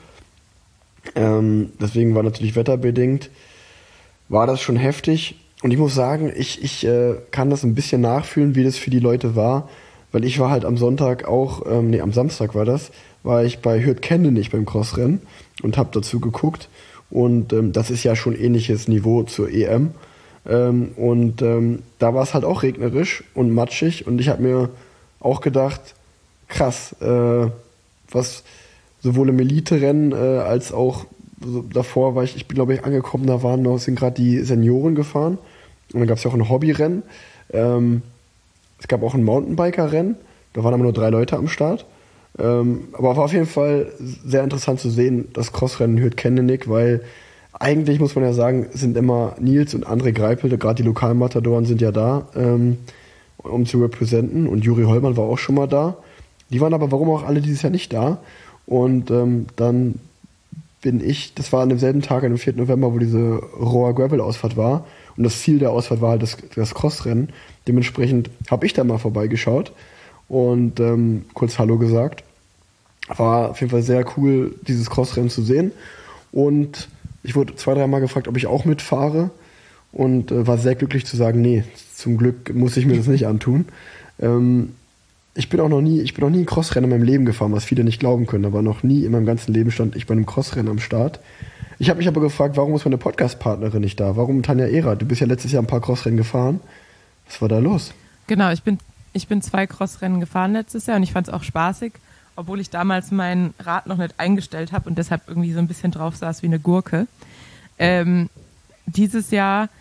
Ähm, deswegen war natürlich wetterbedingt, war das schon heftig. Und ich muss sagen, ich, ich äh, kann das ein bisschen nachfühlen, wie das für die Leute war, weil ich war halt am Sonntag auch, ähm, nee, am Samstag war das, war ich bei Hürth-Kendenich beim Crossrennen und habe dazu geguckt. Und ähm, das ist ja schon ähnliches Niveau zur E M. Ähm, und ähm, da war es halt auch regnerisch und matschig und ich habe mir auch gedacht, krass, äh, was sowohl im Elite-Rennen äh, als auch so davor war ich, ich bin glaube ich angekommen, da waren noch, sind gerade die Senioren gefahren und dann gab es ja auch ein Hobbyrennen. Ähm, es gab auch ein Mountainbiker-Rennen, da waren aber nur drei Leute am Start. Ähm, aber war auf jeden Fall sehr interessant zu sehen, das Crossrennen Hürth-Kendenich, weil eigentlich muss man ja sagen, sind immer Nils und André Greipel, gerade die Lokalmatadoren sind ja da, ähm, um zu representen, und Juri Hollmann war auch schon mal da. Die waren aber warum auch alle dieses Jahr nicht da. Und ähm, dann bin ich, das war an demselben Tag, am vierten November, wo diese Rohr Gravel-Ausfahrt war. Und das Ziel der Ausfahrt war halt das, das Crossrennen. Dementsprechend habe ich da mal vorbeigeschaut und ähm, kurz Hallo gesagt. War auf jeden Fall sehr cool, dieses Crossrennen zu sehen. Und ich wurde zwei, dreimal gefragt, ob ich auch mitfahre. Und äh, war sehr glücklich zu sagen, nee, zum Glück muss ich mir das nicht antun. Ähm, ich bin auch noch nie, ich bin noch nie ein Crossrennen in meinem Leben gefahren, was viele nicht glauben können, aber noch nie in meinem ganzen Leben stand ich bei einem Crossrennen am Start. Ich habe mich aber gefragt, warum ist meine Podcast-Partnerin nicht da? Warum Tanja Erath? Du bist ja letztes Jahr ein paar Crossrennen gefahren. Was war da los? Genau, ich bin, ich bin zwei Crossrennen gefahren letztes Jahr und ich fand es auch spaßig, obwohl ich damals mein Rad noch nicht eingestellt habe und deshalb irgendwie so ein bisschen drauf saß wie eine Gurke. Ähm, dieses Jahr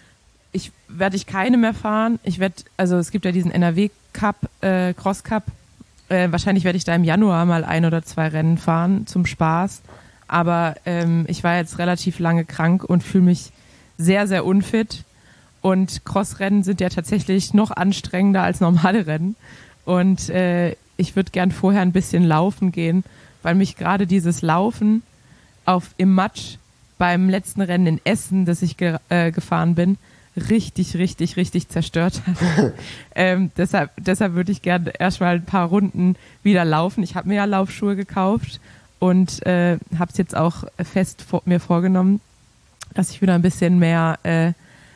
ich werde ich keine mehr fahren. Ich werde, also es gibt ja diesen N R W Cup, äh, Cross Cup. Äh, wahrscheinlich werde ich da im Januar mal ein oder zwei Rennen fahren zum Spaß. Aber ähm, ich war jetzt relativ lange krank und fühle mich sehr, sehr unfit. Und Crossrennen sind ja tatsächlich noch anstrengender als normale Rennen. Und äh, ich würde gern vorher ein bisschen laufen gehen, weil mich gerade dieses Laufen auf im Matsch beim letzten Rennen in Essen, das ich ge- äh, gefahren bin, richtig, richtig, richtig zerstört hat. ähm, deshalb, deshalb würde ich gerne erstmal ein paar Runden wieder laufen. Ich habe mir ja Laufschuhe gekauft und äh, habe es jetzt auch fest vor, mir vorgenommen, dass ich wieder ein bisschen mehr äh,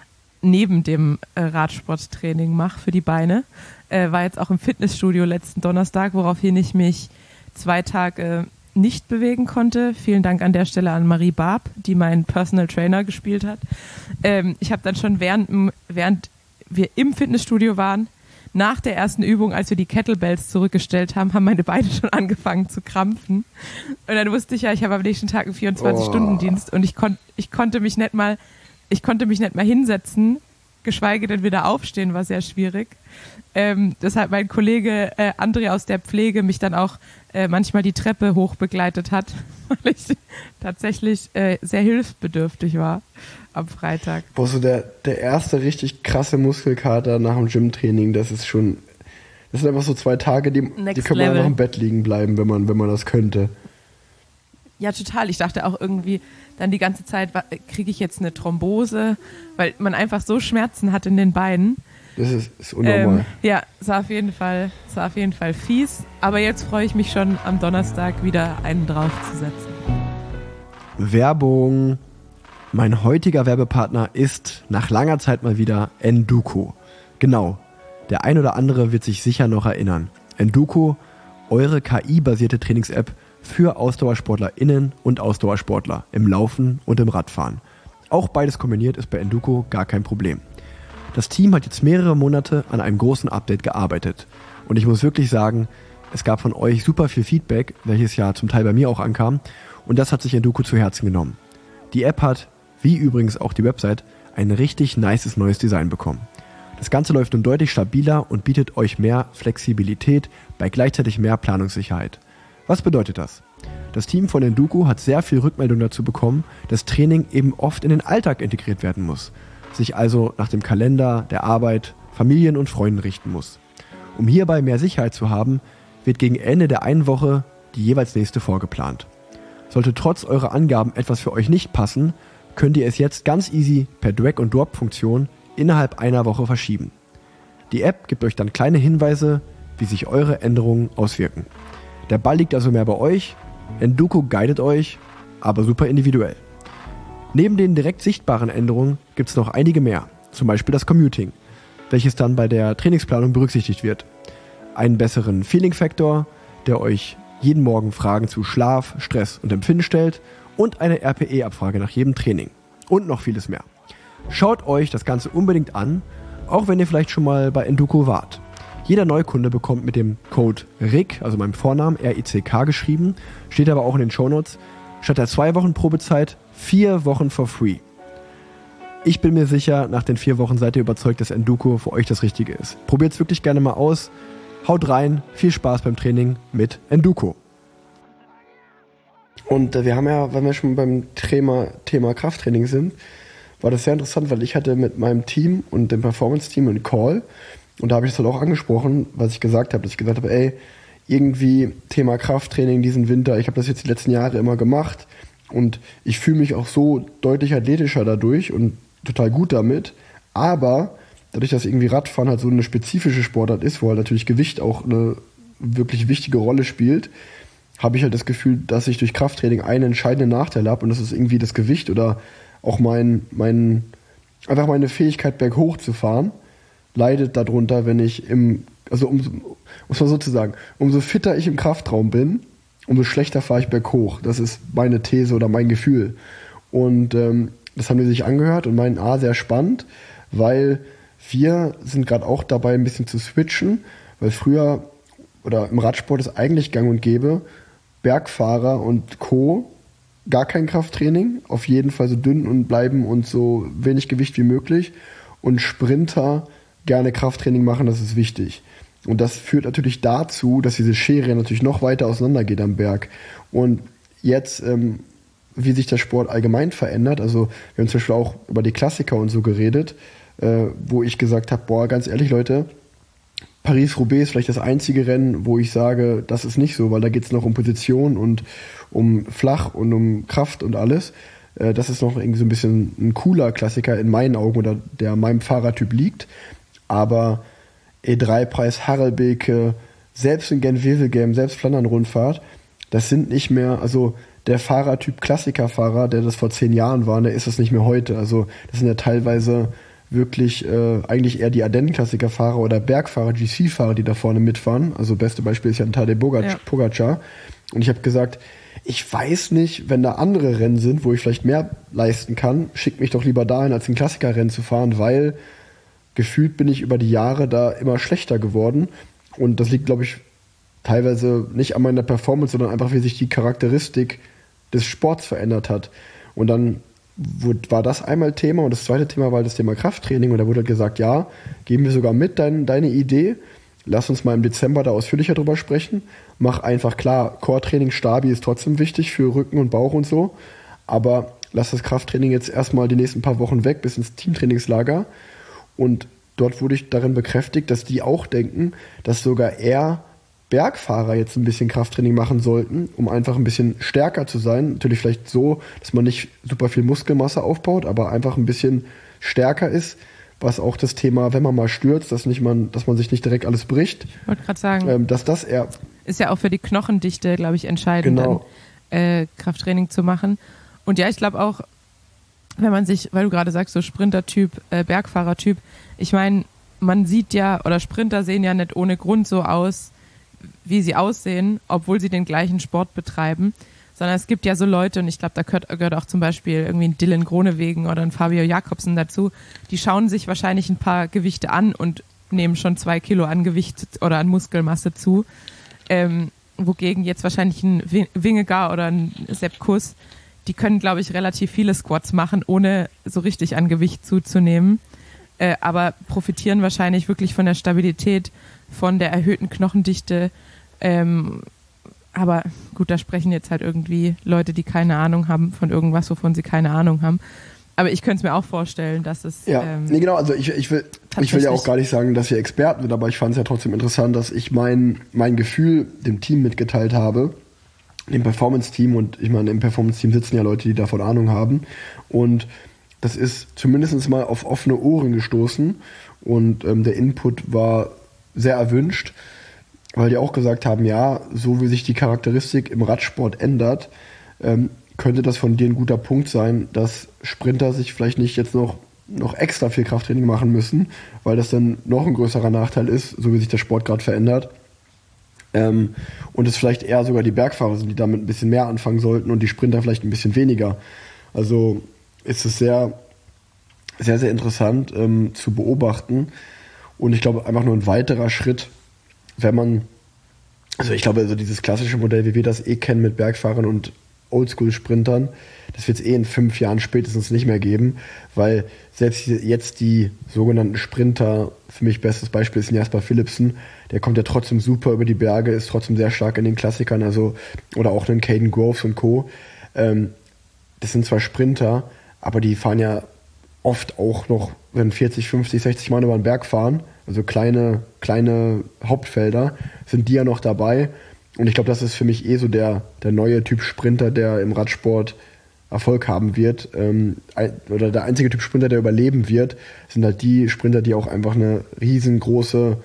neben dem äh, Radsporttraining mache für die Beine. Äh, war jetzt auch im Fitnessstudio letzten Donnerstag, woraufhin ich mich zwei Tage nicht bewegen konnte. Vielen Dank an der Stelle an Marie Barb, die meinen Personal Trainer gespielt hat. Ähm, ich habe dann schon während, während wir im Fitnessstudio waren, nach der ersten Übung, als wir die Kettlebells zurückgestellt haben, haben meine Beine schon angefangen zu krampfen. Und dann wusste ich ja, ich habe am nächsten Tag einen vierundzwanzig-Stunden-Dienst und ich, kon- ich konnte mich nicht mal, ich konnte mich nicht mal hinsetzen, geschweige denn wieder aufstehen, war sehr schwierig. Ähm, deshalb mein Kollege äh, André aus der Pflege mich dann auch äh, manchmal die Treppe hoch begleitet hat, weil ich tatsächlich äh, sehr hilfsbedürftig war am Freitag. Boah, so der, der erste richtig krasse Muskelkater nach dem Gymtraining, das ist schon, das sind einfach so zwei Tage, die, die können man einfach im Bett liegen bleiben, wenn man, wenn man das könnte. Ja, total. Ich dachte auch irgendwie dann die ganze Zeit, kriege ich jetzt eine Thrombose, weil man einfach so Schmerzen hat in den Beinen. Das ist, ist unnormal. Ähm, ja, es war auf jeden Fall, es war auf jeden Fall fies. Aber jetzt freue ich mich schon, am Donnerstag wieder einen draufzusetzen. Werbung. Mein heutiger Werbepartner ist nach langer Zeit mal wieder Enduko. Genau, der ein oder andere wird sich sicher noch erinnern. Enduko, eure K I-basierte Trainings-App für AusdauersportlerInnen und Ausdauersportler im Laufen und im Radfahren. Auch beides kombiniert ist bei Enduko gar kein Problem. Das Team hat jetzt mehrere Monate an einem großen Update gearbeitet. Und ich muss wirklich sagen, es gab von euch super viel Feedback, welches ja zum Teil bei mir auch ankam. Und das hat sich Enduko zu Herzen genommen. Die App hat, wie übrigens auch die Website, ein richtig nices neues Design bekommen. Das Ganze läuft nun deutlich stabiler und bietet euch mehr Flexibilität bei gleichzeitig mehr Planungssicherheit. Was bedeutet das? Das Team von Enduko hat sehr viel Rückmeldung dazu bekommen, dass Training eben oft in den Alltag integriert werden muss, sich also nach dem Kalender, der Arbeit, Familien und Freunden richten muss. Um hierbei mehr Sicherheit zu haben, wird gegen Ende der einen Woche die jeweils nächste vorgeplant. Sollte trotz eurer Angaben etwas für euch nicht passen, könnt ihr es jetzt ganz easy per Drag-and-Drop-Funktion innerhalb einer Woche verschieben. Die App gibt euch dann kleine Hinweise, wie sich eure Änderungen auswirken. Der Ball liegt also mehr bei euch, Enduko guidet euch, aber super individuell. Neben den direkt sichtbaren Änderungen gibt es noch einige mehr, zum Beispiel das Commuting, welches dann bei der Trainingsplanung berücksichtigt wird. Einen besseren Feeling-Faktor, der euch jeden Morgen Fragen zu Schlaf, Stress und Empfinden stellt und eine R P E-Abfrage nach jedem Training und noch vieles mehr. Schaut euch das Ganze unbedingt an, auch wenn ihr vielleicht schon mal bei Enduko wart. Jeder Neukunde bekommt mit dem Code R I C K, also meinem Vornamen, R I C K geschrieben, steht aber auch in den Shownotes, statt der zwei Wochen Probezeit vier Wochen for free. Ich bin mir sicher, nach den vier Wochen seid ihr überzeugt, dass Enduko für euch das Richtige ist. Probiert es wirklich gerne mal aus. Haut rein, viel Spaß beim Training mit Enduko. Und äh, wir haben ja, wenn wir schon beim Thema, Thema Krafttraining sind, war das sehr interessant, weil ich hatte mit meinem Team und dem Performance-Team einen Call und da habe ich es halt auch angesprochen, was ich gesagt habe, dass ich gesagt habe, ey, irgendwie Thema Krafttraining diesen Winter, ich habe das jetzt die letzten Jahre immer gemacht und ich fühle mich auch so deutlich athletischer dadurch und total gut damit, aber dadurch, dass irgendwie Radfahren halt so eine spezifische Sportart ist, wo halt natürlich Gewicht auch eine wirklich wichtige Rolle spielt, habe ich halt das Gefühl, dass ich durch Krafttraining einen entscheidenden Nachteil habe und das ist irgendwie das Gewicht oder auch mein, mein, einfach meine Fähigkeit berghoch zu fahren, leidet darunter, wenn ich im, also um, muss man sozusagen, umso fitter ich im Kraftraum bin, umso schlechter fahre ich berghoch. Das ist meine These oder mein Gefühl. Und ähm, das haben die sich angehört und meinen, ah, sehr spannend, weil wir sind gerade auch dabei, ein bisschen zu switchen, weil früher oder im Radsport ist eigentlich gang und gäbe, Bergfahrer und Co. gar kein Krafttraining, auf jeden Fall so dünn und bleiben und so wenig Gewicht wie möglich und Sprinter gerne Krafttraining machen, das ist wichtig. Und das führt natürlich dazu, dass diese Schere natürlich noch weiter auseinander geht am Berg. Und jetzt, ähm, wie sich der Sport allgemein verändert, also wir haben zum Beispiel auch über die Klassiker und so geredet, äh, wo ich gesagt habe, boah, ganz ehrlich Leute, Paris-Roubaix ist vielleicht das einzige Rennen, wo ich sage, das ist nicht so, weil da geht es noch um Position und um Flach und um Kraft und alles. Äh, das ist noch irgendwie so ein bisschen ein cooler Klassiker in meinen Augen oder der meinem Fahrertyp liegt. Aber E drei Preis, Harelbeke, selbst in Gent-Wevelgem, selbst Flandern-Rundfahrt, das sind nicht mehr, also der Fahrertyp Klassikerfahrer, der das vor zehn Jahren war, der ist das nicht mehr heute. Also das sind ja teilweise wirklich äh, eigentlich eher die Ardennen-Klassikerfahrer oder Bergfahrer, G C-Fahrer, die da vorne mitfahren. Also beste Beispiel ist ja ein Tadej Pogacar. Ja. Und ich habe gesagt, ich weiß nicht, wenn da andere Rennen sind, wo ich vielleicht mehr leisten kann, schickt mich doch lieber dahin, als ein Klassikerrennen zu fahren, weil gefühlt bin ich über die Jahre da immer schlechter geworden. Und das liegt, glaube ich, teilweise nicht an meiner Performance, sondern einfach, wie sich die Charakteristik des Sports verändert hat. Und dann war das einmal Thema und das zweite Thema war das Thema Krafttraining und da wurde halt gesagt, ja, geben wir sogar mit dein, deine Idee, lass uns mal im Dezember da ausführlicher drüber sprechen, mach einfach klar, Core-Training, Stabi ist trotzdem wichtig für Rücken und Bauch und so, aber lass das Krafttraining jetzt erstmal die nächsten paar Wochen weg bis ins Teamtrainingslager und dort wurde ich darin bekräftigt, dass die auch denken, dass sogar er Bergfahrer jetzt ein bisschen Krafttraining machen sollten, um einfach ein bisschen stärker zu sein. Natürlich vielleicht so, dass man nicht super viel Muskelmasse aufbaut, aber einfach ein bisschen stärker ist, was auch das Thema, wenn man mal stürzt, dass, nicht man, dass man sich nicht direkt alles bricht. Ich wollte gerade sagen, ähm, dass das eher... Ist ja auch für die Knochendichte, glaube ich, entscheidend, Genau. dann, äh, Krafttraining zu machen. Und ja, ich glaube auch, wenn man sich, weil du gerade sagst, so Sprinter-Typ, äh, Bergfahrer-Typ, ich meine, man sieht ja, oder Sprinter sehen ja nicht ohne Grund so aus, wie sie aussehen, obwohl sie den gleichen Sport betreiben, sondern es gibt ja so Leute, und ich glaube, da gehört, gehört auch zum Beispiel irgendwie ein Dylan Groenewegen oder ein Fabio Jakobsen dazu, die schauen sich wahrscheinlich ein paar Gewichte an und nehmen schon zwei Kilo an Gewicht oder an Muskelmasse zu, ähm, wogegen jetzt wahrscheinlich ein Vingegaard oder ein Sepp Kuss, die können, glaube ich, relativ viele Squats machen, ohne so richtig an Gewicht zuzunehmen, äh, aber profitieren wahrscheinlich wirklich von der Stabilität, von der erhöhten Knochendichte, ähm, aber gut, da sprechen jetzt halt irgendwie Leute, die keine Ahnung haben von irgendwas, wovon sie keine Ahnung haben. Aber ich könnte es mir auch vorstellen, dass es... Ja, ähm, nee, genau, also ich, ich, will, ich will ja auch gar nicht sagen, dass wir Experten sind, aber ich fand es ja trotzdem interessant, dass ich mein, mein Gefühl dem Team mitgeteilt habe, dem Performance-Team, und ich meine, im Performance-Team sitzen ja Leute, die davon Ahnung haben, und das ist zumindest mal auf offene Ohren gestoßen, und ähm, der Input war sehr erwünscht, weil die auch gesagt haben, ja, so wie sich die Charakteristik im Radsport ändert, ähm, könnte das von dir ein guter Punkt sein, dass Sprinter sich vielleicht nicht jetzt noch, noch extra viel Krafttraining machen müssen, weil das dann noch ein größerer Nachteil ist, so wie sich der Sport gerade verändert. Ähm, und es vielleicht eher sogar die Bergfahrer sind, die damit ein bisschen mehr anfangen sollten und die Sprinter vielleicht ein bisschen weniger. Also ist es sehr, sehr, sehr interessant ähm, zu beobachten. Und ich glaube, einfach nur ein weiterer Schritt, wenn man, also ich glaube, also dieses klassische Modell, wie wir das eh kennen mit Bergfahrern und Oldschool-Sprintern, das wird es eh in fünf Jahren spätestens nicht mehr geben, weil selbst jetzt die sogenannten Sprinter, für mich bestes Beispiel ist Jasper Philipsen, der kommt ja trotzdem super über die Berge, ist trotzdem sehr stark in den Klassikern, also oder auch einen Caden Groves und Co. Ähm, das sind zwar Sprinter, aber die fahren ja oft auch noch, wenn vierzig, fünfzig, sechzig Mann über den Berg fahren, also kleine, kleine Hauptfelder, sind die ja noch dabei. Und ich glaube, das ist für mich eh so der, der neue Typ Sprinter, der im Radsport Erfolg haben wird. Ähm, oder der einzige Typ Sprinter, der überleben wird, sind halt die Sprinter, die auch einfach eine riesengroße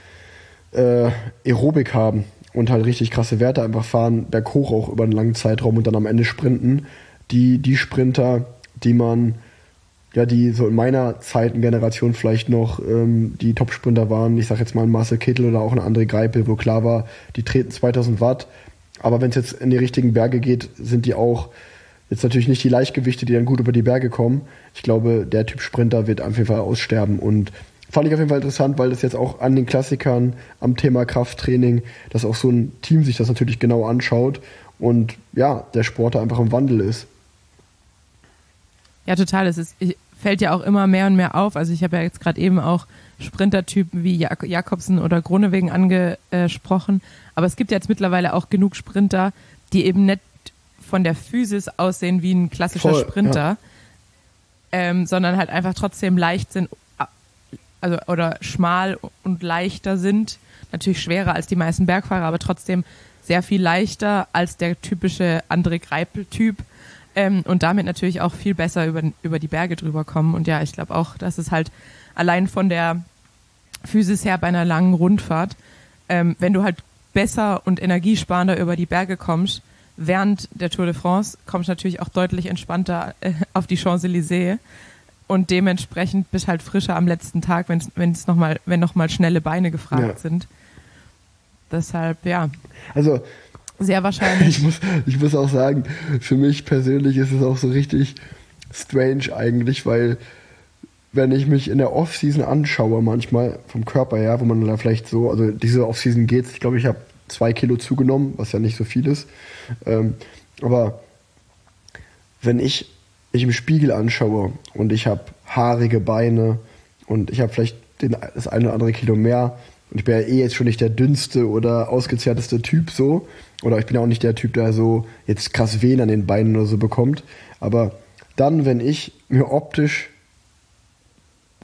äh, Aerobik haben und halt richtig krasse Werte einfach fahren, berghoch auch über einen langen Zeitraum und dann am Ende sprinten. Die, die Sprinter, die man, ja, die so in meiner Zeitengeneration vielleicht noch ähm, die Top-Sprinter waren, ich sag jetzt mal ein Marcel Kittel oder auch ein André Greipel, wo klar war, die treten zweitausend Watt, aber wenn es jetzt in die richtigen Berge geht, sind die auch jetzt natürlich nicht die Leichtgewichte, die dann gut über die Berge kommen. Ich glaube, der Typ Sprinter wird auf jeden Fall aussterben, und fand ich auf jeden Fall interessant, weil das jetzt auch an den Klassikern, am Thema Krafttraining, dass auch so ein Team sich das natürlich genau anschaut und ja, der Sport da einfach im Wandel ist. Ja, total. Es ist, ich, fällt ja auch immer mehr und mehr auf. Also ich habe ja jetzt gerade eben auch Sprintertypen wie Jak- Jakobsen oder Groenewegen angesprochen. Aber es gibt ja jetzt mittlerweile auch genug Sprinter, die eben nicht von der Physis aussehen wie ein klassischer Voll, Sprinter, ja. ähm, sondern halt einfach trotzdem leicht sind, also oder schmal und leichter sind. Natürlich schwerer als die meisten Bergfahrer, aber trotzdem sehr viel leichter als der typische André Greipel-Typ. Ähm, und damit natürlich auch viel besser über, über die Berge drüber kommen. Und ja, ich glaube auch, dass es halt allein von der Physis her bei einer langen Rundfahrt, ähm, wenn du halt besser und energiesparender über die Berge kommst, während der Tour de France, kommst du natürlich auch deutlich entspannter äh, auf die Champs-Élysées. Und dementsprechend bist halt frischer am letzten Tag, wenn's, wenn's noch mal, wenn nochmal schnelle Beine gefragt Ja. sind. Deshalb, ja. Also Sehr wahrscheinlich. Ich muss, ich muss auch sagen, für mich persönlich ist es auch so richtig strange eigentlich, weil wenn ich mich in der Off-Season anschaue, manchmal vom Körper her, wo man da vielleicht so, also diese Off-Season geht's, ich glaube, ich habe zwei Kilo zugenommen, was ja nicht so viel ist. Ähm, aber wenn ich mich im Spiegel anschaue und ich habe haarige Beine und ich habe vielleicht den, das eine oder andere Kilo mehr, und ich bin ja eh jetzt schon nicht der dünnste oder ausgezehrteste Typ so. Oder ich bin auch nicht der Typ, der so jetzt krass Venen an den Beinen oder so bekommt. Aber dann, wenn ich mir optisch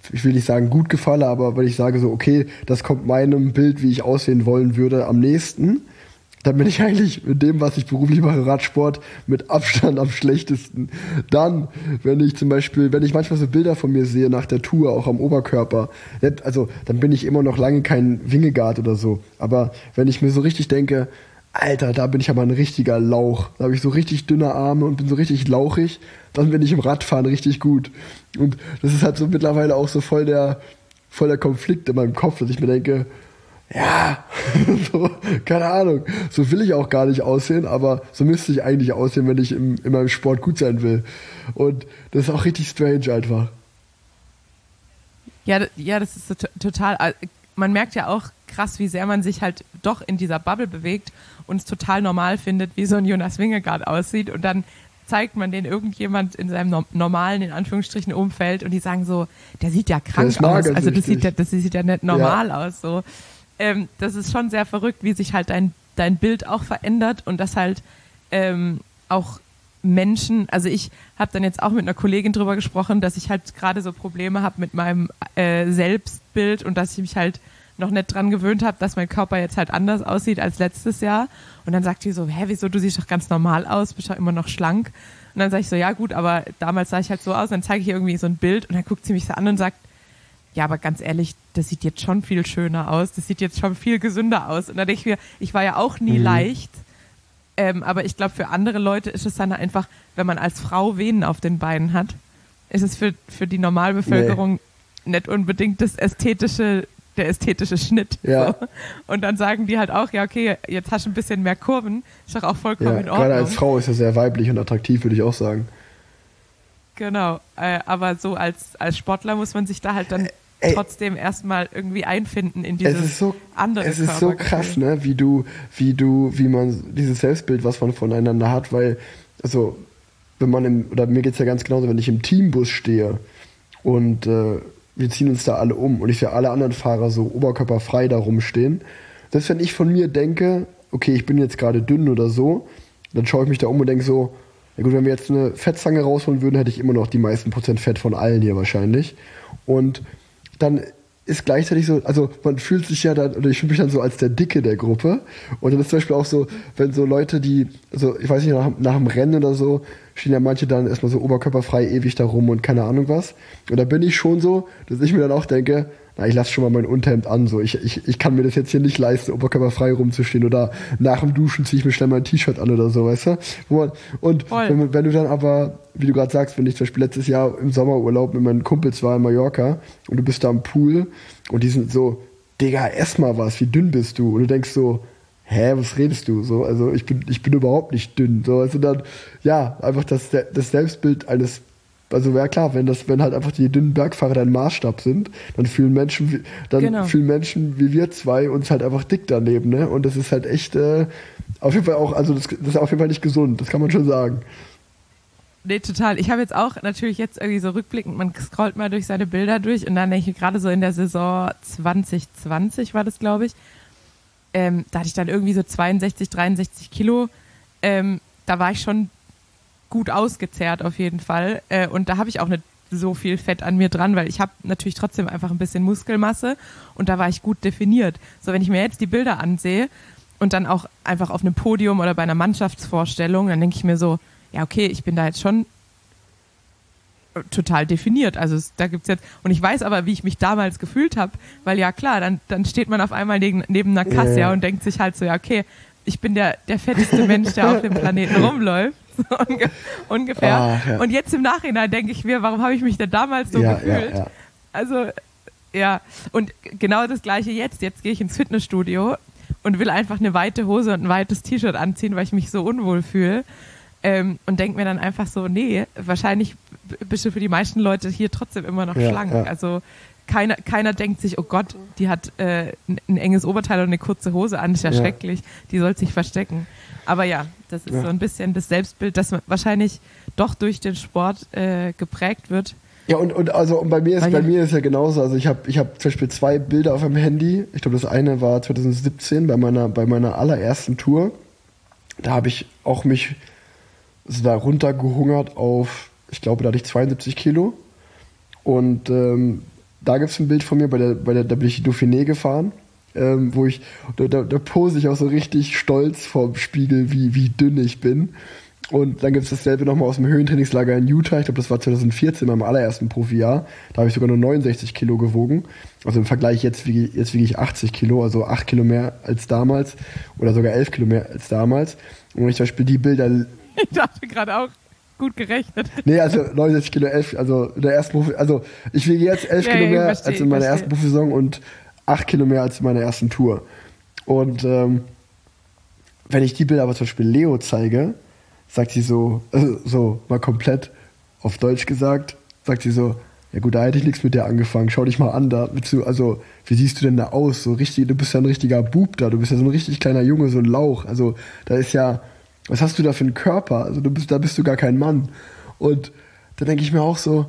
ich will nicht sagen gut gefalle, aber wenn ich sage so, okay, das kommt meinem Bild, wie ich aussehen wollen würde, am nächsten, dann bin ich eigentlich mit dem, was ich beruflich mache, Radsport, mit Abstand am schlechtesten. Dann, wenn ich zum Beispiel, wenn ich manchmal so Bilder von mir sehe nach der Tour, auch am Oberkörper, also dann bin ich immer noch lange kein Wingegaard oder so. Aber wenn ich mir so richtig denke, Alter, da bin ich aber ein richtiger Lauch. Da habe ich so richtig dünne Arme und bin so richtig lauchig, dann bin ich im Radfahren richtig gut. Und das ist halt so mittlerweile auch so voll der, voll der Konflikt in meinem Kopf, dass ich mir denke, ja, so, keine Ahnung, so will ich auch gar nicht aussehen, aber so müsste ich eigentlich aussehen, wenn ich im, in meinem Sport gut sein will. Und das ist auch richtig strange einfach. Ja, ja, das ist so t- total, man merkt ja auch krass, wie sehr man sich halt doch in dieser Bubble bewegt und es total normal findet, wie so ein Jonas Vingegaard aussieht, und dann zeigt man den irgendjemand in seinem no- normalen, in Anführungsstrichen, Umfeld, und die sagen so, der sieht ja krank aus, also das sieht ja, das sieht ja nicht normal ja. aus, so. Ähm, das ist schon sehr verrückt, wie sich halt dein, dein Bild auch verändert und dass halt ähm, auch Menschen, also ich habe dann jetzt auch mit einer Kollegin drüber gesprochen, dass ich halt gerade so Probleme habe mit meinem äh, Selbstbild und dass ich mich halt noch nicht dran gewöhnt habe, dass mein Körper jetzt halt anders aussieht als letztes Jahr. Und dann sagt die so, hä, wieso, du siehst doch ganz normal aus, bist doch immer noch schlank. Und dann sage ich so, ja gut, aber damals sah ich halt so aus. Und dann zeige ich ihr irgendwie so ein Bild und dann guckt sie mich so an und sagt, ja, aber ganz ehrlich, das sieht jetzt schon viel schöner aus, das sieht jetzt schon viel gesünder aus. Und dann denke ich mir, ich war ja auch nie mhm. leicht, ähm, aber ich glaube, für andere Leute ist es dann einfach, wenn man als Frau Venen auf den Beinen hat, ist es für, für die Normalbevölkerung nee. nicht unbedingt das ästhetische, der ästhetische Schnitt. Ja. So. Und dann sagen die halt auch, ja okay, jetzt hast du ein bisschen mehr Kurven, ist doch auch vollkommen ja, in Ordnung. Gerade als Frau ist er sehr weiblich und attraktiv, würde ich auch sagen. Genau, äh, aber so als, als Sportler muss man sich da halt dann Ey, trotzdem erstmal irgendwie einfinden in dieses es ist so, andere Es ist so krass, ne, wie du, wie du, wie man dieses Selbstbild, was man voneinander hat, weil, also, wenn man im, oder mir geht's ja ganz genauso, wenn ich im Teambus stehe und äh, wir ziehen uns da alle um und ich sehe alle anderen Fahrer so oberkörperfrei da rumstehen, selbst wenn ich von mir denke, okay, ich bin jetzt gerade dünn oder so, dann schaue ich mich da um und denke so, ja gut, wenn wir jetzt eine Fettzange rausholen würden, hätte ich immer noch die meisten Prozent Fett von allen hier wahrscheinlich. Und dann ist gleichzeitig so, also man fühlt sich ja dann, oder ich fühle mich dann so als der Dicke der Gruppe. Und dann ist zum Beispiel auch so, wenn so Leute, die, also ich weiß nicht, nach, nach dem Rennen oder so, stehen ja manche dann erstmal so oberkörperfrei ewig da rum und keine Ahnung was. Und da bin ich schon so, dass ich mir dann auch denke, na, ich lasse schon mal mein Unterhemd an, so. Ich, ich, ich kann mir das jetzt hier nicht leisten, oberkörperfrei rumzustehen, oder nach dem Duschen ziehe ich mir schnell mein T-Shirt an oder so, weißt du? Wo man, und wenn, wenn du dann aber, wie du gerade sagst, wenn ich zum Beispiel letztes Jahr im Sommerurlaub mit meinen Kumpels war in Mallorca und du bist da am Pool und die sind so, Digga, ess mal was, wie dünn bist du? Und du denkst so, hä, was redest du? So, also ich bin, ich bin überhaupt nicht dünn. So, also dann, ja, einfach das, das Selbstbild eines, also ja klar, wenn das, wenn halt einfach die dünnen Bergfahrer dein Maßstab sind, dann fühlen Menschen, wie, dann genau. fühlen Menschen wie wir zwei uns halt einfach dick daneben, ne? Und das ist halt echt, äh, auf jeden Fall auch, also das, das ist auf jeden Fall nicht gesund, das kann man schon sagen. Nee, total. Ich habe jetzt auch natürlich jetzt irgendwie so rückblickend, man scrollt mal durch seine Bilder durch und dann denke ich gerade so in der Saison zwanzig zwanzig war das, glaube ich, ähm, da hatte ich dann irgendwie so zweiundsechzig, dreiundsechzig Kilo, ähm, da war ich schon gut ausgezehrt auf jeden Fall, äh, und da habe ich auch nicht so viel Fett an mir dran, weil ich habe natürlich trotzdem einfach ein bisschen Muskelmasse und da war ich gut definiert. So, wenn ich mir jetzt die Bilder ansehe und dann auch einfach auf einem Podium oder bei einer Mannschaftsvorstellung, dann denke ich mir so, ja okay, ich bin da jetzt schon total definiert. Also es, da gibt's jetzt, und ich weiß aber, wie ich mich damals gefühlt habe, weil ja klar, dann, dann steht man auf einmal neben, neben einer Kasse yeah. und denkt sich halt so, ja okay, ich bin der, der fetteste Mensch, der auf dem Planeten rumläuft. So unge- ungefähr. Ah, ja. Und jetzt im Nachhinein denke ich mir, warum habe ich mich denn damals so ja, gefühlt? Ja, ja. Also, ja. Und genau das Gleiche jetzt. Jetzt gehe ich ins Fitnessstudio und will einfach eine weite Hose und ein weites T-Shirt anziehen, weil ich mich so unwohl fühle. Ähm, und denke mir dann einfach so, nee, wahrscheinlich bist du für die meisten Leute hier trotzdem immer noch ja, schlank. Ja. Also keiner, keiner denkt sich, oh Gott, die hat äh, ein, ein enges Oberteil und eine kurze Hose an, ist ja, ja. schrecklich, die soll sich verstecken. Aber ja, das ist ja. so ein bisschen das Selbstbild, das wahrscheinlich doch durch den Sport äh, geprägt wird. Ja, und, und also und bei mir ist Weil bei ja. mir ist ja genauso. Also ich habe ich habe zum Beispiel zwei Bilder auf meinem Handy. Ich glaube, das eine war zwanzig siebzehn bei meiner bei meiner allerersten Tour. Da habe ich auch mich also da runtergehungert auf, ich glaube, da hatte ich zweiundsiebzig Kilo. Und ähm, da gibt es ein Bild von mir, bei der, bei der, da bin ich Dauphiné gefahren, ähm, wo ich, da, da, da pose ich auch so richtig stolz vorm Spiegel, wie, wie dünn ich bin. Und dann gibt es dasselbe nochmal aus dem Höhentrainingslager in Utah. Ich glaube, das war zwanzig vierzehn, meinem allerersten Profijahr. Da habe ich sogar nur neunundsechzig Kilo gewogen. Also im Vergleich jetzt wiege, jetzt wiege ich achtzig Kilo, also acht Kilo mehr als damals. Oder sogar elf Kilo mehr als damals. Und wenn ich zum Beispiel die Bilder... Ich dachte gerade auch, gut gerechnet. Nee, also neunundsechzig Kilo, elf, also in der ersten Profi, also ich wiege jetzt elf ja, Kilo ja, mehr verstehe, als in meiner verstehe. ersten Profisaison und acht Kilo mehr als in meiner ersten Tour. Und ähm, wenn ich die Bilder aber zum Beispiel Leo zeige, sagt sie so, also so mal komplett auf Deutsch gesagt, sagt sie so, ja gut, da hätte ich nichts mit dir angefangen, schau dich mal an, da willst du, also wie siehst du denn da aus? So richtig, du bist ja ein richtiger Bub da, du bist ja so ein richtig kleiner Junge, so ein Lauch. Also da ist ja, was hast du da für einen Körper? Also du bist, da bist du gar kein Mann. Und da denke ich mir auch so,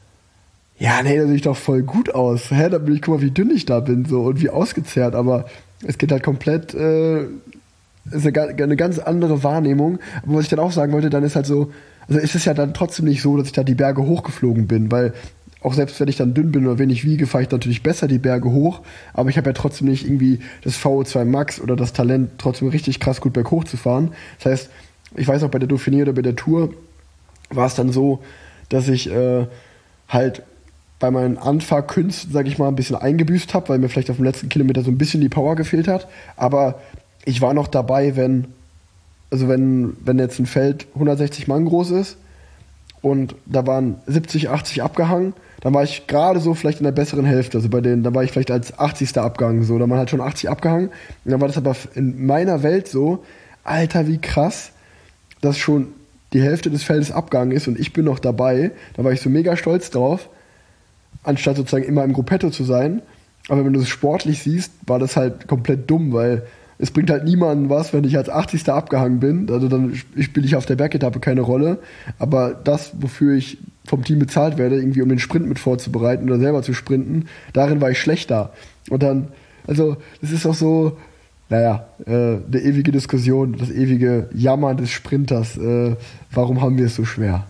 ja, nee, da sehe ich doch voll gut aus. Hä, da bin ich, guck mal, wie dünn ich da bin so und wie ausgezehrt, aber es geht halt komplett, äh, ist eine, eine ganz andere Wahrnehmung. Aber was ich dann auch sagen wollte, dann ist halt so, also ist es ja dann trotzdem nicht so, dass ich da die Berge hochgeflogen bin, weil auch selbst wenn ich dann dünn bin oder wenig wiege, fahre ich natürlich besser die Berge hoch, aber ich habe ja trotzdem nicht irgendwie das V O zwei Max oder das Talent, trotzdem richtig krass gut berghoch zu fahren. Das heißt, ich weiß auch bei der Dauphiné oder bei der Tour war es dann so, dass ich äh, halt bei meinen Anfahrkünsten, sag ich mal, ein bisschen eingebüßt habe, weil mir vielleicht auf dem letzten Kilometer so ein bisschen die Power gefehlt hat, aber ich war noch dabei, wenn, also wenn, wenn jetzt ein Feld hundertsechzig Mann groß ist und da waren siebzig, achtzig abgehangen, dann war ich gerade so vielleicht in der besseren Hälfte, also bei denen, da war ich vielleicht als achtzigster abgehangen, so, da waren halt schon achtzig abgehangen und dann war das aber in meiner Welt so, Alter, wie krass, dass schon die Hälfte des Feldes abgehangen ist und ich bin noch dabei, da war ich so mega stolz drauf, anstatt sozusagen immer im Gruppetto zu sein, aber wenn du es sportlich siehst, war das halt komplett dumm, weil es bringt halt niemandem was, wenn ich als achtzigster abgehangen bin. Also dann spiele ich auf der Bergetappe keine Rolle. Aber das, wofür ich vom Team bezahlt werde, irgendwie um den Sprint mit vorzubereiten oder selber zu sprinten, darin war ich schlechter. Und dann, also das ist auch so, naja, äh, eine ewige Diskussion, das ewige Jammern des Sprinters. Äh, warum haben wir es so schwer?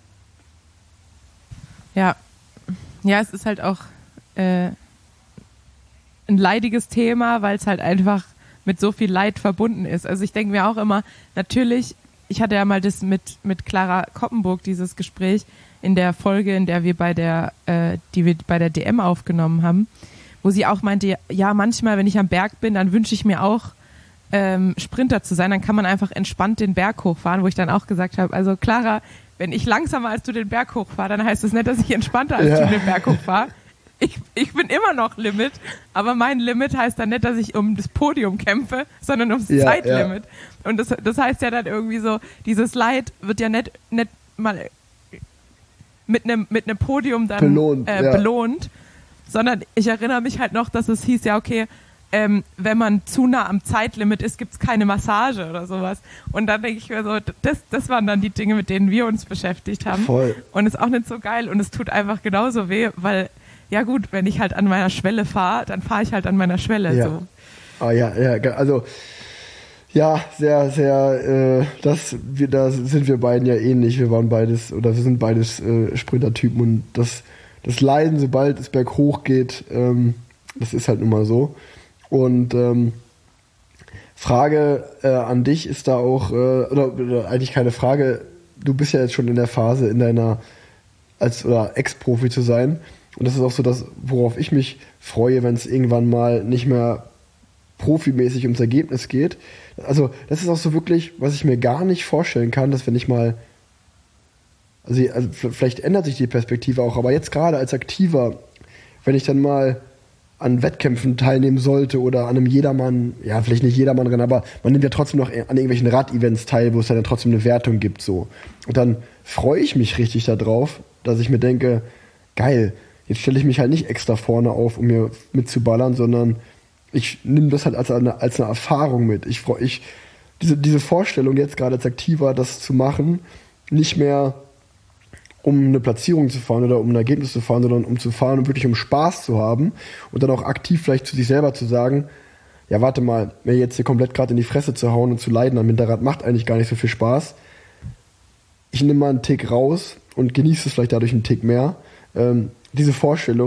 Ja, ja, es ist halt auch äh, ein leidiges Thema, weil es halt einfach mit so viel Leid verbunden ist. Also ich denke mir auch immer, natürlich, ich hatte ja mal das mit, mit Clara Koppenburg, dieses Gespräch in der Folge, in der wir bei der, äh, die wir bei der D M aufgenommen haben, wo sie auch meinte, ja, manchmal, wenn ich am Berg bin, dann wünsche ich mir auch, ähm, Sprinter zu sein, dann kann man einfach entspannt den Berg hochfahren, wo ich dann auch gesagt habe, also Clara, wenn ich langsamer als du den Berg hochfahre, dann heißt das nicht, dass ich entspannter als Ja. du den Berg hochfahre. Ich, ich bin immer noch Limit, aber mein Limit heißt dann nicht, dass ich um das Podium kämpfe, sondern ums Ja, Zeitlimit. Ja. Und das, das heißt ja dann irgendwie so, dieses Leid wird ja nicht, nicht mal mit einem mit einem Podium dann Belohnt, äh, ja. belohnt, sondern ich erinnere mich halt noch, dass es hieß, ja okay, ähm, wenn man zu nah am Zeitlimit ist, gibt es keine Massage oder sowas. Und dann denke ich mir so, das, das waren dann die Dinge, mit denen wir uns beschäftigt haben. Voll. Und ist auch nicht so geil und es tut einfach genauso weh, weil ja gut, wenn ich halt an meiner Schwelle fahre, dann fahre ich halt an meiner Schwelle. Ja. So. Ah ja, ja, ge- also ja, sehr, sehr, äh, das, wir, da sind wir beiden ja ähnlich. Wir waren beides, oder wir sind beides äh, Sprintertypen und das, das Leiden, sobald es berghoch geht, ähm, das ist halt nun mal so. Und ähm, Frage äh, an dich ist da auch, äh, oder, oder eigentlich keine Frage, du bist ja jetzt schon in der Phase, in deiner, als oder Ex-Profi zu sein. Und das ist auch so das, worauf ich mich freue, wenn es irgendwann mal nicht mehr profimäßig ums Ergebnis geht. Also das ist auch so wirklich, was ich mir gar nicht vorstellen kann, dass wenn ich mal, also, also vielleicht ändert sich die Perspektive auch, aber jetzt gerade als Aktiver, wenn ich dann mal an Wettkämpfen teilnehmen sollte oder an einem Jedermann, ja vielleicht nicht Jedermann-Rennen, aber man nimmt ja trotzdem noch an irgendwelchen Rad-Events teil, wo es dann trotzdem eine Wertung gibt. So. Und dann freue ich mich richtig darauf, dass ich mir denke, geil, jetzt stelle ich mich halt nicht extra vorne auf, um mir mitzuballern, sondern ich nehme das halt als eine, als eine Erfahrung mit. Ich freue ich diese, diese Vorstellung jetzt gerade als Aktiver, das zu machen, nicht mehr um eine Platzierung zu fahren oder um ein Ergebnis zu fahren, sondern um zu fahren und wirklich um Spaß zu haben und dann auch aktiv vielleicht zu sich selber zu sagen, ja warte mal, mir jetzt hier komplett gerade in die Fresse zu hauen und zu leiden am Hinterrad macht eigentlich gar nicht so viel Spaß. Ich nehme mal einen Tick raus und genieße es vielleicht dadurch einen Tick mehr. Ähm, diese Vorstellung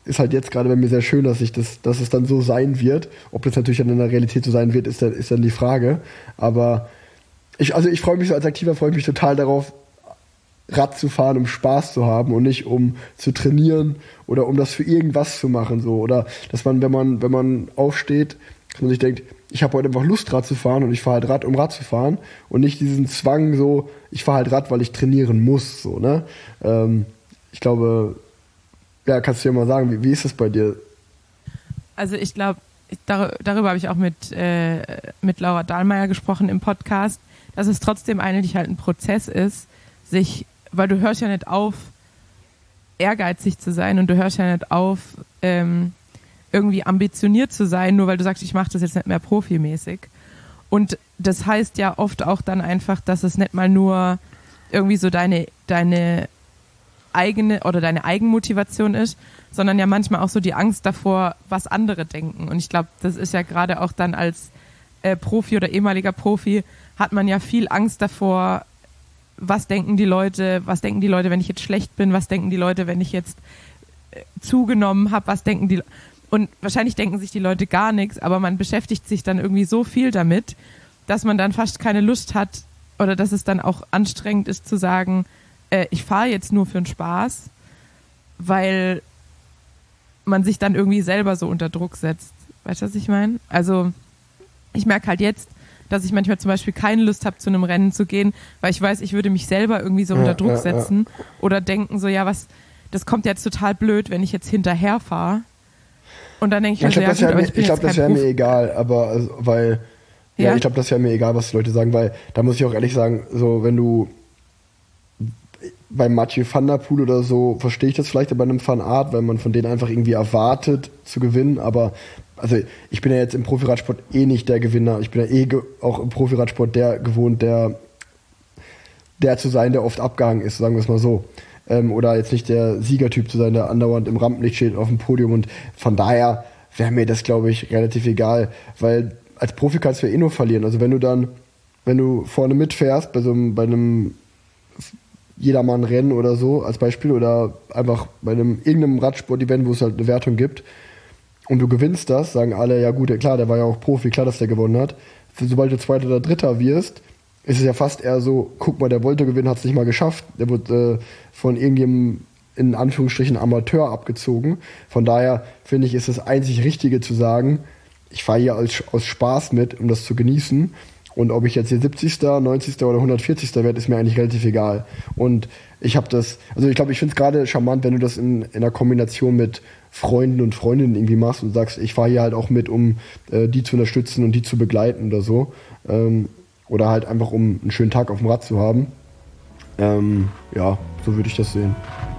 ist halt jetzt gerade bei mir sehr schön, dass ich das, dass es dann so sein wird. Ob das natürlich dann in der Realität so sein wird, ist dann, ist dann die Frage. Aber ich, also ich freue mich so als Aktiver, freue ich mich total darauf, Rad zu fahren, um Spaß zu haben und nicht um zu trainieren oder um das für irgendwas zu machen, so. Oder dass man, wenn man, wenn man aufsteht, dass man sich denkt, ich habe heute einfach Lust, Rad zu fahren und ich fahre halt Rad, um Rad zu fahren und nicht diesen Zwang so, ich fahre halt Rad, weil ich trainieren muss, so, ne? Ähm, ich glaube, ja, kannst du ja mal sagen, wie, wie ist das bei dir? Also ich glaube, dar- darüber habe ich auch mit, äh, mit Laura Dahlmeier gesprochen im Podcast, dass es trotzdem eigentlich halt ein Prozess ist, sich, weil du hörst ja nicht auf, ehrgeizig zu sein und du hörst ja nicht auf, ähm, irgendwie ambitioniert zu sein, nur weil du sagst, ich mache das jetzt nicht mehr profimäßig. Und das heißt ja oft auch dann einfach, dass es nicht mal nur irgendwie so deine, deine eigene oder deine Eigenmotivation ist, sondern ja manchmal auch so die Angst davor, was andere denken. Und ich glaube, das ist ja gerade auch dann als äh, Profi oder ehemaliger Profi, hat man ja viel Angst davor, was denken die Leute, was denken die Leute, wenn ich jetzt schlecht bin, was denken die Leute, wenn ich jetzt äh, zugenommen habe, was denken die Le- und wahrscheinlich denken sich die Leute gar nichts, aber man beschäftigt sich dann irgendwie so viel damit, dass man dann fast keine Lust hat oder dass es dann auch anstrengend ist zu sagen, äh, ich fahre jetzt nur für den Spaß, weil man sich dann irgendwie selber so unter Druck setzt. Weißt du, was ich meine? Also ich merke halt jetzt, dass ich manchmal zum Beispiel keine Lust habe, zu einem Rennen zu gehen, weil ich weiß, ich würde mich selber irgendwie so ja, unter Druck ja, setzen ja. oder denken so, ja, was, das kommt jetzt total blöd, wenn ich jetzt hinterher fahre. Und dann denke ich, Ja, ich mir glaube, so, ja, das gut, wäre aber ich mir, bin ich glaub, jetzt das kein wär mir Profi. egal, aber also, weil ja, Ja? ich glaube, das wäre mir egal, was die Leute sagen, weil da muss ich auch ehrlich sagen, so wenn du bei Mathieu van der Poel oder so, verstehe ich das vielleicht bei einem Van Aert, weil man von denen einfach irgendwie erwartet zu gewinnen, aber also ich bin ja jetzt im Profiradsport eh nicht der Gewinner, ich bin ja eh ge- auch im Profiradsport der gewohnt, der der zu sein, der oft abgehangen ist, sagen wir es mal so. Ähm, oder jetzt nicht der Siegertyp zu sein, der andauernd im Rampenlicht steht auf dem Podium und von daher wäre mir das, glaube ich, relativ egal, weil als Profi kannst du ja eh nur verlieren. Also wenn du dann, wenn du vorne mitfährst bei so einem, bei einem Jedermann-Rennen oder so als Beispiel oder einfach bei einem irgendeinem Radsport-Event, wo es halt eine Wertung gibt und du gewinnst das, sagen alle, ja gut, klar, der war ja auch Profi, klar, dass der gewonnen hat. Sobald du Zweiter oder Dritter wirst, ist es ja fast eher so, guck mal, der wollte gewinnen, hat es nicht mal geschafft. Der wurde äh, von irgendjemandem in Anführungsstrichen Amateur abgezogen. Von daher finde ich, ist das einzig Richtige zu sagen, ich fahre hier als, aus Spaß mit, um das zu genießen. Und ob ich jetzt hier siebzigster, neunzigster oder hundertvierzigster werde, ist mir eigentlich relativ egal. Und ich habe das, also ich glaube, ich finde es gerade charmant, wenn du das in, in einer Kombination mit Freunden und Freundinnen irgendwie machst und sagst, ich fahre hier halt auch mit, um äh, die zu unterstützen und die zu begleiten oder so. Ähm, oder halt einfach, um einen schönen Tag auf dem Rad zu haben. Ähm, ja, so würde ich das sehen.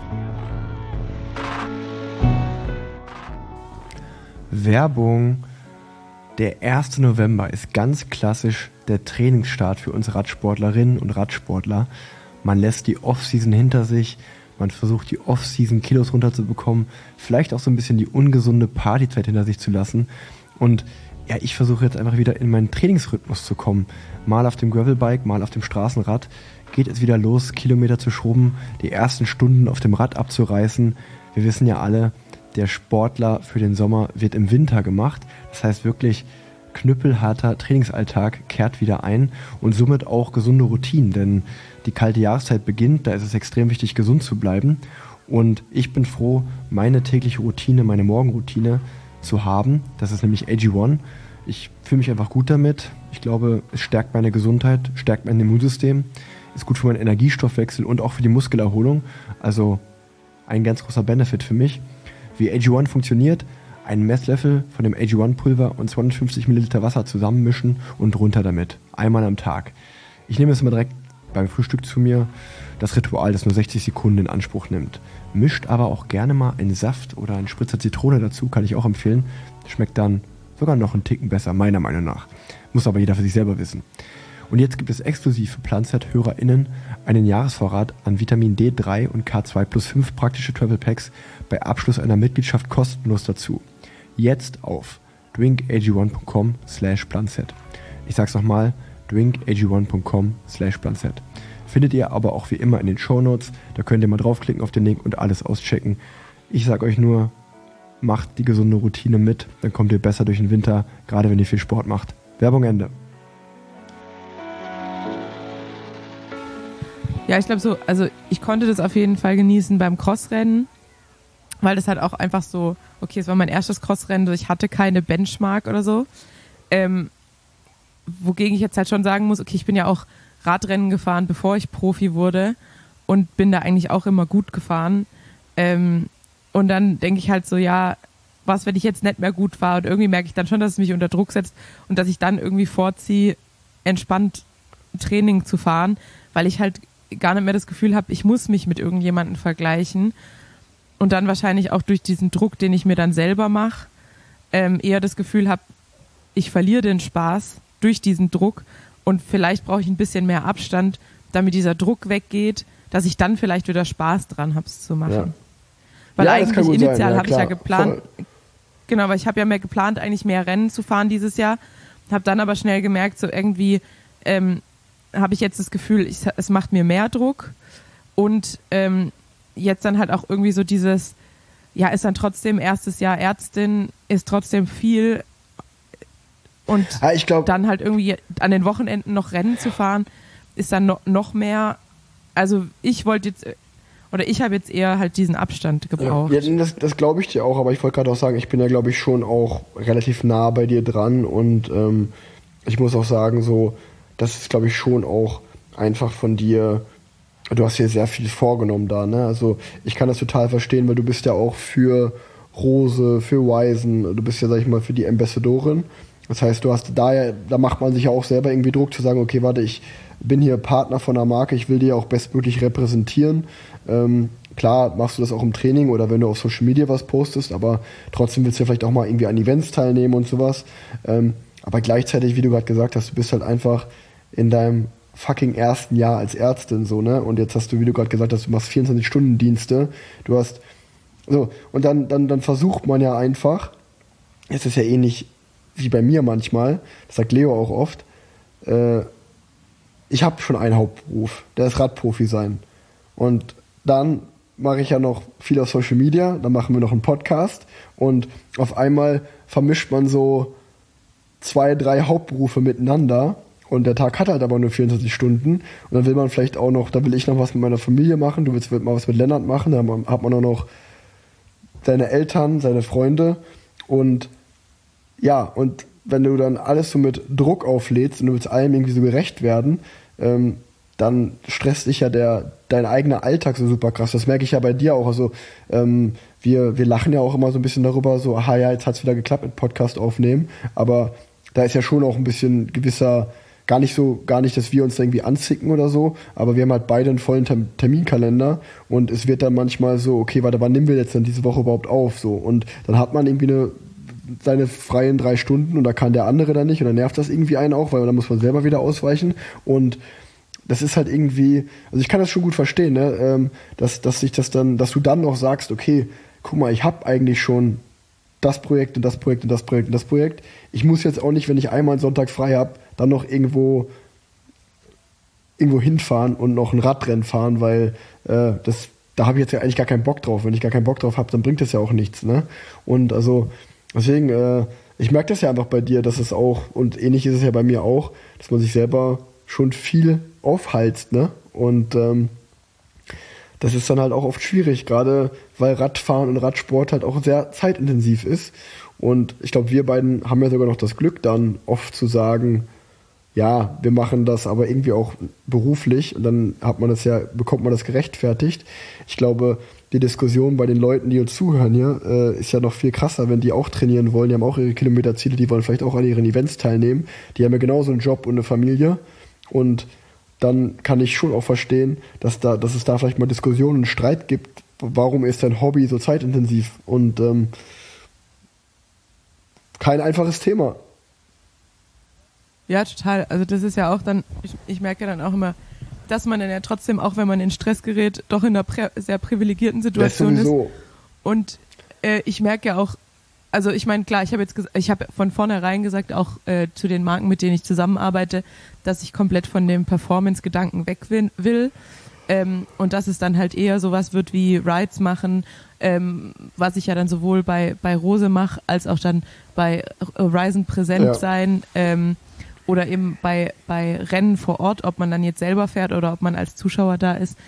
Werbung. Der erste November ist ganz klassisch der Trainingsstart für uns Radsportlerinnen und Radsportler. Man lässt die Off-Season hinter sich, man versucht die Off-Season Kilos runterzubekommen, vielleicht auch so ein bisschen die ungesunde Partyzeit hinter sich zu lassen. Und ja, ich versuche jetzt einfach wieder in meinen Trainingsrhythmus zu kommen. Mal auf dem Gravelbike, mal auf dem Straßenrad. Geht es wieder los, Kilometer zu schrubben, die ersten Stunden auf dem Rad abzureißen. Wir wissen ja alle, der Sportler für den Sommer wird im Winter gemacht. Das heißt wirklich, knüppelharter Trainingsalltag kehrt wieder ein und somit auch gesunde Routinen, denn die kalte Jahreszeit beginnt, da ist es extrem wichtig, gesund zu bleiben. Und ich bin froh, meine tägliche Routine, meine Morgenroutine zu haben. Das ist nämlich A G eins. Ich fühle mich einfach gut damit. Ich glaube, es stärkt meine Gesundheit, stärkt mein Immunsystem, ist gut für meinen Energiestoffwechsel und auch für die Muskelerholung. Also ein ganz großer Benefit für mich. Wie A G eins funktioniert: einen Messlöffel von dem A G eins Pulver und zweihundertfünfzig Milliliter Wasser zusammenmischen und runter damit. Einmal am Tag. Ich nehme es immer direkt beim Frühstück zu mir. Das Ritual, das nur sechzig Sekunden in Anspruch nimmt. Mischt aber auch gerne mal einen Saft oder einen Spritzer Zitrone dazu, kann ich auch empfehlen. Schmeckt dann sogar noch einen Ticken besser, meiner Meinung nach. Muss aber jeder für sich selber wissen. Und jetzt gibt es exklusiv für PlanZ-HörerInnen einen Jahresvorrat an Vitamin D drei und K zwei plus fünf praktische Travel Packs bei Abschluss einer Mitgliedschaft kostenlos dazu. Jetzt auf drinkag one dot com slash planz. Ich sag's nochmal, drinkag one dot com slash planz. Findet ihr aber auch wie immer in den Shownotes. Da könnt ihr mal draufklicken auf den Link und alles auschecken. Ich sag euch nur, macht die gesunde Routine mit, dann kommt ihr besser durch den Winter, gerade wenn ihr viel Sport macht. Werbung Ende. Ja, ich glaube so, also ich konnte das auf jeden Fall genießen beim Crossrennen, weil das halt auch einfach so, okay, es war mein erstes Crossrennen, ich hatte keine Benchmark oder so, ähm, wogegen ich jetzt halt schon sagen muss, okay, ich bin ja auch Radrennen gefahren, bevor ich Profi wurde und bin da eigentlich auch immer gut gefahren, ähm, und dann denke ich halt so, ja, was, wenn ich jetzt nicht mehr gut fahre, und irgendwie merke ich dann schon, dass es mich unter Druck setzt und dass ich dann irgendwie vorziehe, entspannt Training zu fahren, weil ich halt gar nicht mehr das Gefühl habe, ich muss mich mit irgendjemandem vergleichen und dann wahrscheinlich auch durch diesen Druck, den ich mir dann selber mache, ähm, eher das Gefühl habe, ich verliere den Spaß durch diesen Druck und vielleicht brauche ich ein bisschen mehr Abstand, damit dieser Druck weggeht, dass ich dann vielleicht wieder Spaß dran habe, es zu machen. Ja. Weil ja, eigentlich initial ja, habe ich ja geplant, voll. Genau, weil ich habe ja mehr geplant, eigentlich mehr Rennen zu fahren dieses Jahr, habe dann aber schnell gemerkt, so irgendwie ähm, habe ich jetzt das Gefühl, ich, es macht mir mehr Druck und ähm, jetzt dann halt auch irgendwie so dieses, ja, ist dann trotzdem erstes Jahr Ärztin, ist trotzdem viel und ja, ich glaub, dann halt irgendwie an den Wochenenden noch Rennen zu fahren, ist dann no, noch mehr, also ich wollte jetzt, oder ich habe jetzt eher halt diesen Abstand gebraucht. Ja, das, das glaube ich dir auch, aber ich wollte gerade auch sagen, ich bin ja, glaube ich, schon auch relativ nah bei dir dran und ähm, ich muss auch sagen, so, das ist, glaube ich, schon auch einfach von dir, du hast dir sehr viel vorgenommen da, ne? Also ich kann das total verstehen, weil du bist ja auch für Rose, für Wisen, du bist ja, sag ich mal, für die Ambassadorin. Das heißt, du hast da ja, da macht man sich ja auch selber irgendwie Druck zu sagen, okay, warte, ich bin hier Partner von einer Marke, ich will die ja auch bestmöglich repräsentieren. Ähm, klar machst du das auch im Training oder wenn du auf Social Media was postest, aber trotzdem willst du ja vielleicht auch mal irgendwie an Events teilnehmen und sowas. Ähm, aber gleichzeitig, wie du gerade gesagt hast, du bist halt einfach in deinem fucking ersten Jahr als Ärztin so, ne? Und jetzt hast du, wie du gerade gesagt hast, du machst vierundzwanzig-Stunden-Dienste. Du hast so, und dann, dann, dann versucht man ja einfach, es ist ja ähnlich wie bei mir manchmal, das sagt Leo auch oft, äh, ich habe schon einen Hauptberuf, der ist Radprofi sein. Und dann mache ich ja noch viel auf Social Media, dann machen wir noch einen Podcast und auf einmal vermischt man so zwei, drei Hauptberufe miteinander. Und der Tag hat halt aber nur vierundzwanzig Stunden. Und dann will man vielleicht auch noch, da will ich noch was mit meiner Familie machen, du willst mal was mit Lennart machen, dann hat man auch noch seine Eltern, seine Freunde. Und ja, und wenn du dann alles so mit Druck auflädst und du willst allem irgendwie so gerecht werden, ähm, dann stresst dich ja der, dein eigener Alltag so super krass. Das merke ich ja bei dir auch. Also ähm, wir, wir lachen ja auch immer so ein bisschen darüber, so, aha ja, jetzt hat's wieder geklappt mit Podcast aufnehmen. Aber da ist ja schon auch ein bisschen gewisser, gar nicht so, gar nicht, dass wir uns da irgendwie anzicken oder so, aber wir haben halt beide einen vollen Term- Terminkalender und es wird dann manchmal so, okay, warte, wann nehmen wir jetzt denn diese Woche überhaupt auf? So, und dann hat man irgendwie eine, seine freien drei Stunden und da kann der andere dann nicht und dann nervt das irgendwie einen auch, weil dann muss man selber wieder ausweichen und das ist halt irgendwie, also ich kann das schon gut verstehen, ne, ähm, dass, dass sich das dann, dass du dann noch sagst, okay, guck mal, ich habe eigentlich schon das Projekt und das Projekt und das Projekt und das Projekt. Ich muss jetzt auch nicht, wenn ich einmal einen Sonntag frei habe, dann noch irgendwo irgendwo hinfahren und noch ein Radrennen fahren, weil äh, das, da habe ich jetzt ja eigentlich gar keinen Bock drauf. Wenn ich gar keinen Bock drauf habe, dann bringt das ja auch nichts, ne? Und also deswegen, äh, ich merke das ja einfach bei dir, dass es auch, und ähnlich ist es ja bei mir auch, dass man sich selber schon viel aufhalst, ne? Und ähm, das ist dann halt auch oft schwierig, gerade weil Radfahren und Radsport halt auch sehr zeitintensiv ist. Und ich glaube, wir beiden haben ja sogar noch das Glück, dann oft zu sagen, ja, wir machen das aber irgendwie auch beruflich und dann hat man das ja, bekommt man das gerechtfertigt. Ich glaube, die Diskussion bei den Leuten, die uns zuhören hier, äh, ist ja noch viel krasser, wenn die auch trainieren wollen. Die haben auch ihre Kilometerziele, die wollen vielleicht auch an ihren Events teilnehmen. Die haben ja genauso einen Job und eine Familie. Und dann kann ich schon auch verstehen, dass da, dass es da vielleicht mal Diskussionen und Streit gibt. Warum ist dein Hobby so zeitintensiv? Und ähm, kein einfaches Thema. Ja, total. Also das ist ja auch dann, ich, ich merke ja dann auch immer, dass man dann ja trotzdem, auch wenn man in Stress gerät, doch in einer prä- sehr privilegierten Situation ist. Und äh, ich merke ja auch, also ich meine, klar, ich habe jetzt ges- ich habe von vornherein gesagt, auch äh, zu den Marken, mit denen ich zusammenarbeite, dass ich komplett von dem Performance-Gedanken weg will. will. Ähm, und dass es dann halt eher sowas wird wie Rides machen, ähm, was ich ja dann sowohl bei, bei Rose mache, als auch dann bei Horizon präsent Ja. sein, ähm, oder eben bei, bei Rennen vor Ort, ob man dann jetzt selber fährt oder ob man als Zuschauer da ist.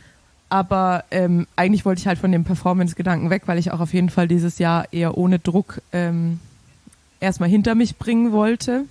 Aber ähm, eigentlich wollte ich halt von dem Performance-Gedanken weg, weil ich auch auf jeden Fall dieses Jahr eher ohne Druck ähm, erstmal hinter mich bringen wollte.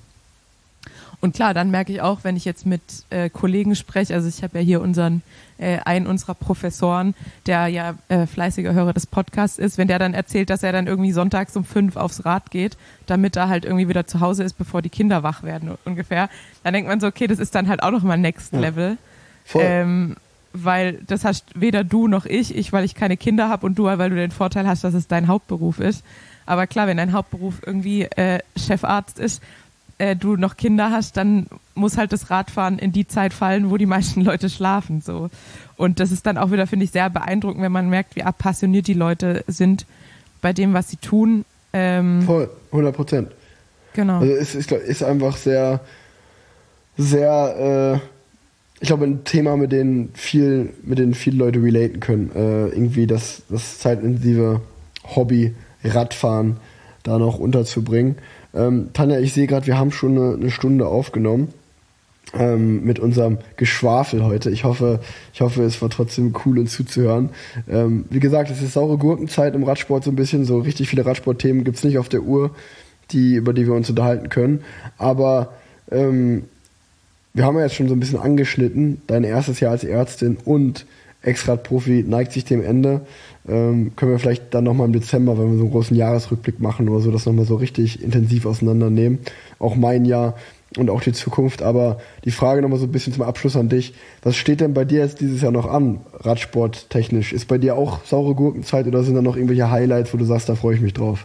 Und klar, dann merke ich auch, wenn ich jetzt mit äh, Kollegen spreche, also ich habe ja hier unseren, äh, einen unserer Professoren, der ja äh, fleißiger Hörer des Podcasts ist, wenn der dann erzählt, dass er dann irgendwie sonntags um fünf aufs Rad geht, damit er halt irgendwie wieder zu Hause ist, bevor die Kinder wach werden ungefähr, dann denkt man so, okay, das ist dann halt auch nochmal Next Ja. Level. Voll. Ähm, weil das hast weder du noch ich, ich, weil ich keine Kinder habe und du, weil du den Vorteil hast, dass es dein Hauptberuf ist. Aber klar, wenn dein Hauptberuf irgendwie äh, Chefarzt ist, äh, du noch Kinder hast, dann muss halt das Radfahren in die Zeit fallen, wo die meisten Leute schlafen. So. Und das ist dann auch wieder, finde ich, sehr beeindruckend, wenn man merkt, wie appassioniert die Leute sind bei dem, was sie tun. Ähm, Voll, hundert Prozent. genau. Also es ist, ist einfach sehr, sehr, äh, ich glaube, ein Thema, mit dem viel, mit dem viele Leute relaten können. Äh, irgendwie das, das zeitintensive Hobby Radfahren da noch unterzubringen. Ähm, Tanja, ich sehe gerade, wir haben schon eine, eine Stunde aufgenommen ähm, mit unserem Geschwafel heute. Ich hoffe, ich hoffe, es war trotzdem cool, uns zuzuhören. Ähm, wie gesagt, es ist saure Gurkenzeit im Radsport so ein bisschen. So richtig viele Radsportthemen gibt es nicht auf der Uhr, die, über die wir uns unterhalten können. Aber ähm, wir haben ja jetzt schon so ein bisschen angeschnitten, dein erstes Jahr als Ärztin und Ex-Rad-Profi neigt sich dem Ende. Ähm, können wir vielleicht dann nochmal im Dezember, wenn wir so einen großen Jahresrückblick machen oder so, das nochmal so richtig intensiv auseinandernehmen. Auch mein Jahr und auch die Zukunft. Aber die Frage nochmal so ein bisschen zum Abschluss an dich. Was steht denn bei dir jetzt dieses Jahr noch an, Radsport-technisch? Ist bei dir auch saure Gurkenzeit oder sind da noch irgendwelche Highlights, wo du sagst, da freue ich mich drauf?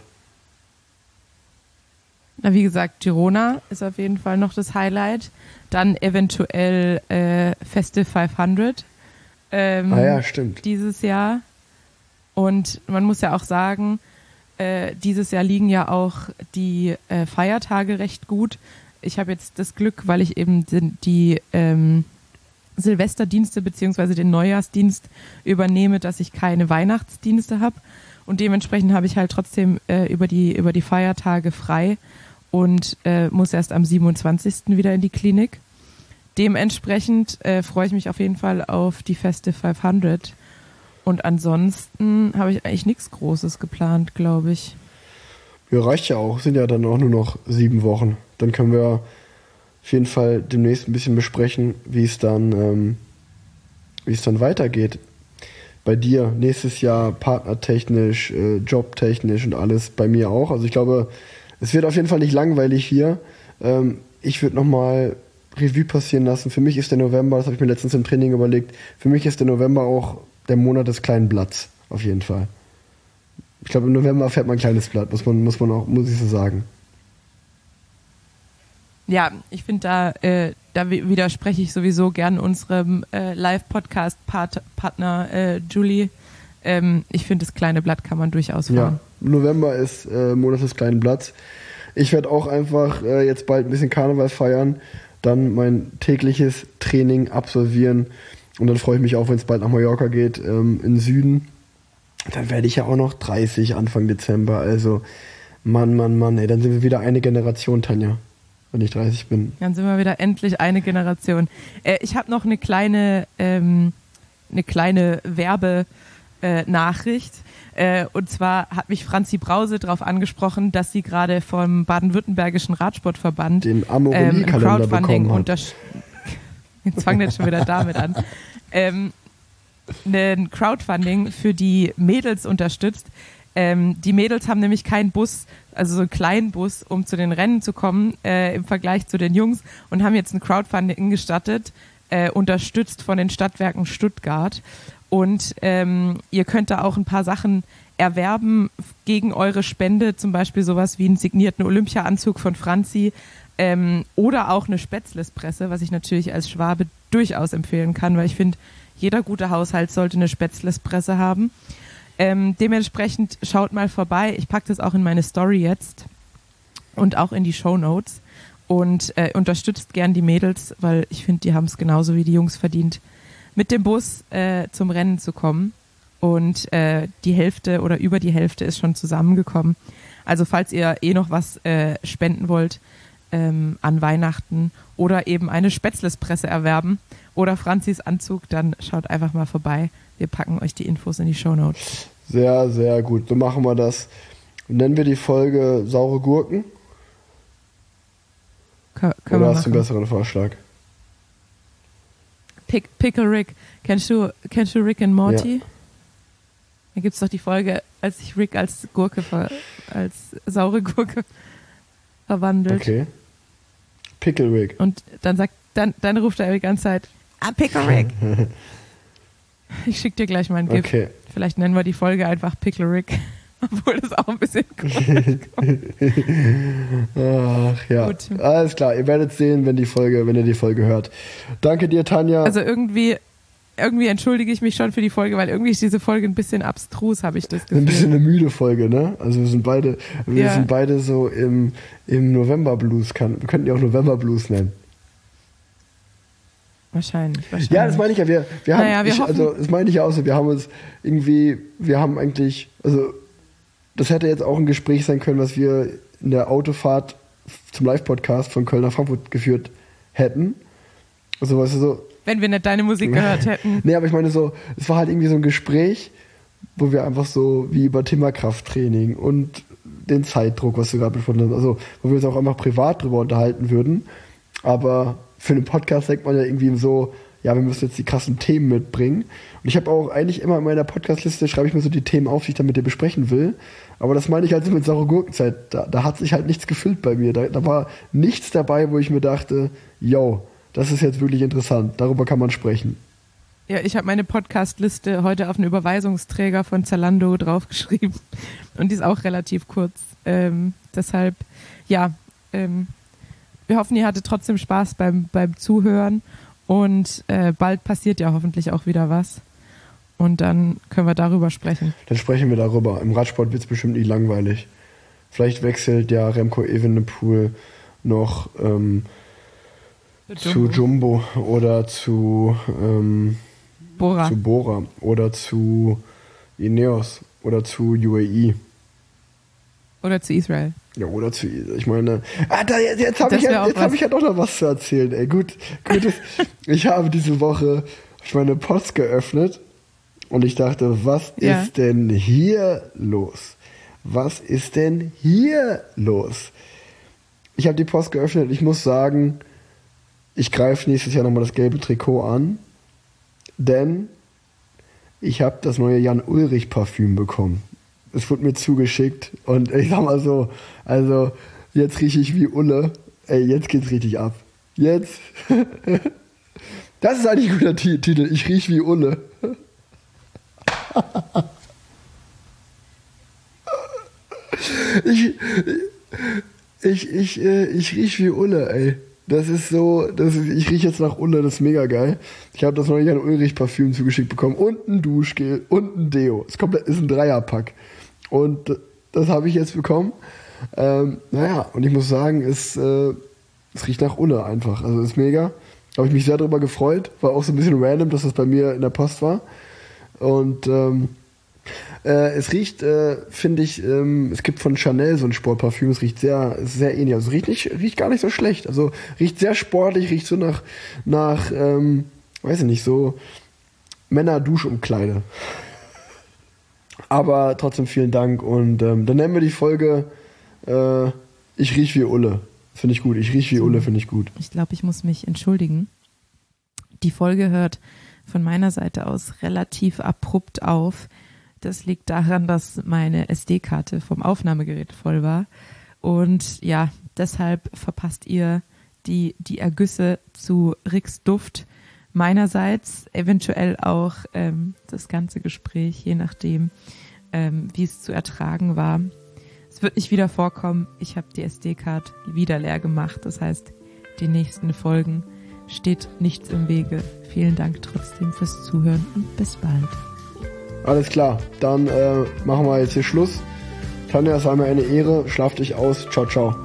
Na, wie gesagt, Girona ist auf jeden Fall noch das Highlight. Dann eventuell äh, Festive fünfhundert ähm, Ah ja, stimmt. dieses Jahr. Und man muss ja auch sagen, äh, dieses Jahr liegen ja auch die äh, Feiertage recht gut. Ich habe jetzt das Glück, weil ich eben die, die ähm, Silvesterdienste beziehungsweise den Neujahrsdienst übernehme, dass ich keine Weihnachtsdienste habe. Und dementsprechend habe ich halt trotzdem äh, über die über die Feiertage frei und äh, muss erst am siebenundzwanzigsten wieder in die Klinik. Dementsprechend äh, freue ich mich auf jeden Fall auf die Festive fünfhundert. Und ansonsten habe ich eigentlich nichts Großes geplant, glaube ich. Ja, reicht ja auch. Sind ja dann auch nur noch sieben Wochen. Dann können wir auf jeden Fall demnächst ein bisschen besprechen, wie es dann, ähm, wie es dann weitergeht. Bei dir nächstes Jahr partnertechnisch, äh, jobtechnisch und alles, bei mir auch. Also ich glaube, es wird auf jeden Fall nicht langweilig hier. Ähm, ich würde nochmal Revue passieren lassen. Für mich ist der November, das habe ich mir letztens im Training überlegt, für mich ist der November auch der Monat des kleinen Blatts, auf jeden Fall. Ich glaube, im November fährt man ein kleines Blatt, muss man, muss man auch, muss ich so sagen. Ja, ich finde, da, äh, da widerspreche ich sowieso gern unserem äh, Live-Podcast-Partner äh, Julie. Ähm, ich finde, das kleine Blatt kann man durchaus fahren. Ja, November ist äh, Monat des kleinen Blatts. Ich werde auch einfach äh, jetzt bald ein bisschen Karneval feiern, dann mein tägliches Training absolvieren und dann freue ich mich auch, wenn es bald nach Mallorca geht, ähm, in Süden. Dann werde ich ja auch noch dreißig Anfang Dezember. Also Mann, Mann, Mann, ey, dann sind wir wieder eine Generation, Tanja, wenn ich dreißig bin. Dann sind wir wieder endlich eine Generation. Äh, ich habe noch eine kleine, ähm, eine kleine Werbenachricht. Äh, und zwar hat mich Franzi Brause darauf angesprochen, dass sie gerade vom Baden-Württembergischen Radsportverband Den ähm, ein Amorelie-Kalender Crowdfunding bekommen hat. unterstützt. Jetzt fangen wir jetzt schon wieder damit an. Ähm, ein Crowdfunding für die Mädels unterstützt. Ähm, die Mädels haben nämlich keinen Bus, also so einen kleinen Bus, um zu den Rennen zu kommen, äh, im Vergleich zu den Jungs, und haben jetzt ein Crowdfunding gestartet, äh, unterstützt von den Stadtwerken Stuttgart. Und ähm, ihr könnt da auch ein paar Sachen erwerben gegen eure Spende, zum Beispiel sowas wie einen signierten Olympia-Anzug von Franzi, ähm, oder auch eine Spätzlespresse, was ich natürlich als Schwabe durchaus empfehlen kann, weil ich finde, jeder gute Haushalt sollte eine Spätzlespresse haben. Ähm, dementsprechend schaut mal vorbei. Ich packe das auch in meine Story jetzt und auch in die Shownotes und äh, unterstützt gern die Mädels, weil ich finde, die haben es genauso wie die Jungs verdient, mit dem Bus äh, zum Rennen zu kommen. Und äh, die Hälfte oder über die Hälfte ist schon zusammengekommen. Also falls ihr eh noch was äh, spenden wollt ähm, an Weihnachten oder eben eine Spätzlespresse erwerben oder Franzis Anzug, dann schaut einfach mal vorbei. Wir packen euch die Infos in die Shownotes. Sehr, sehr gut. So machen wir das. Nennen wir die Folge Saure Gurken? Kö- können Oder wir hast du einen machen. besseren Vorschlag? Pick, Pickle Rick. Kennst du, kennst du Rick and Morty? Ja. Da gibt es doch die Folge, als sich Rick als Gurke, ver, als saure Gurke verwandelt. Okay. Pickle Rick. Und dann sagt, dann, dann ruft er die ganze Zeit, ah, Pickle Rick. Ich schick dir gleich mal ein Gift. Okay. Vielleicht nennen wir die Folge einfach Pickle Rick. Obwohl das auch ein bisschen komisch kommt. Ach ja. Gut. Alles klar, ihr werdet sehen, wenn die Folge, wenn ihr die Folge hört. Danke dir, Tanja. Also irgendwie, irgendwie entschuldige ich mich schon für die Folge, weil irgendwie ist diese Folge ein bisschen abstrus, habe ich das Gefühl. Ein bisschen eine müde Folge, ne? Also wir sind beide, wir Ja. sind beide so im, im November Blues. Kann, wir könnten die auch November Blues nennen. Wahrscheinlich, wahrscheinlich. Ja, das meine ich ja. Wir, wir haben, Naja, wir ich, hoffen- also das meine ich ja auch so. Wir haben uns irgendwie, wir haben eigentlich, also das hätte jetzt auch ein Gespräch sein können, was wir in der Autofahrt zum Live-Podcast von Köln nach Frankfurt geführt hätten. Also, weißt du, so. Wenn wir nicht deine Musik gehört hätten. Nee, aber ich meine so, es war halt irgendwie so ein Gespräch, wo wir einfach so wie über Thema Krafttraining und den Zeitdruck, was du gerade besprochen hast, also wo wir uns auch einfach privat drüber unterhalten würden. Aber für einen Podcast denkt man ja irgendwie so, ja, wir müssen jetzt die krassen Themen mitbringen. Und ich habe auch eigentlich immer in meiner Podcast-Liste, schreibe ich mir so die Themen auf, die ich dann mit dir besprechen will. Aber das meine ich halt so mit saure Gurkenzeit. Da, da hat sich halt nichts gefüllt bei mir. Da, da war nichts dabei, wo ich mir dachte, yo, das ist jetzt wirklich interessant. Darüber kann man sprechen. Ja, ich habe meine Podcast-Liste heute auf einen Überweisungsträger von Zalando draufgeschrieben. Und die ist auch relativ kurz. Ähm, deshalb, ja, ähm, wir hoffen, ihr hattet trotzdem Spaß beim, beim Zuhören. Und äh, bald passiert ja hoffentlich auch wieder was. Und dann können wir darüber sprechen. Dann sprechen wir darüber. Im Radsport wird es bestimmt nicht langweilig. Vielleicht wechselt ja Remco Evenepoel noch ähm, zu Jumbo oder zu, ähm, Bora. zu Bora oder zu Ineos oder zu U A E. Oder zu Israel. Ja, oder zu, ich meine, ah, da, jetzt, jetzt habe Das ich, wär ja, auch jetzt hab was. ich ja doch noch was zu erzählen, ey. Gut, gut ich habe diese Woche hab ich meine Post geöffnet und ich dachte, was Ja. ist denn hier los? Was ist denn hier los? Ich habe die Post geöffnet und ich muss sagen, ich greife nächstes Jahr nochmal das gelbe Trikot an, denn ich habe das neue Jan-Ulrich-Parfüm bekommen. Es wurde mir zugeschickt und ich sag mal so, also jetzt rieche ich wie Ulle. Ey, jetzt geht's richtig ab. Jetzt. Das ist eigentlich ein guter T- Titel. Ich riech wie Ulle. Ich, ich, ich, äh, ich riech wie Ulle, ey. Das ist so, das ist, ich rieche jetzt nach Ulle, das ist mega geil. Ich habe das neue Jan Ulrich Parfüm zugeschickt bekommen und ein Duschgel und ein Deo. Es komplett ist ein Dreierpack. Und das habe ich jetzt bekommen. Ähm, naja, und ich muss sagen, es, äh, es riecht nach Ulle einfach. Also ist mega. Habe ich mich sehr darüber gefreut. War auch so ein bisschen random, dass das bei mir in der Post war. Und ähm, äh, es riecht, äh, finde ich, ähm, es gibt von Chanel so ein Sportparfüm, es riecht sehr, sehr ähnlich. Also riecht nicht, riecht gar nicht so schlecht. Also riecht sehr sportlich, riecht so nach, nach, ähm, weiß ich nicht, so Männer-Duschumkleide. Aber trotzdem vielen Dank und ähm, dann nennen wir die Folge äh, Ich riech wie Ulle. Finde ich gut. Ich riech wie Ulle, finde ich gut. Ich glaube, ich muss mich entschuldigen. Die Folge hört von meiner Seite aus relativ abrupt auf. Das liegt daran, dass meine S D-Karte vom Aufnahmegerät voll war. Und ja, deshalb verpasst ihr die, die Ergüsse zu Ricks Duft. Meinerseits eventuell auch ähm, das ganze Gespräch, je nachdem, ähm, wie es zu ertragen war. Es wird nicht wieder vorkommen. Ich habe die S D-Card wieder leer gemacht. Das heißt, die nächsten Folgen steht nichts im Wege. Vielen Dank trotzdem fürs Zuhören und bis bald. Alles klar, dann äh, machen wir jetzt hier Schluss. Tanja, es war mir eine Ehre. Schlaf dich aus. Ciao, ciao.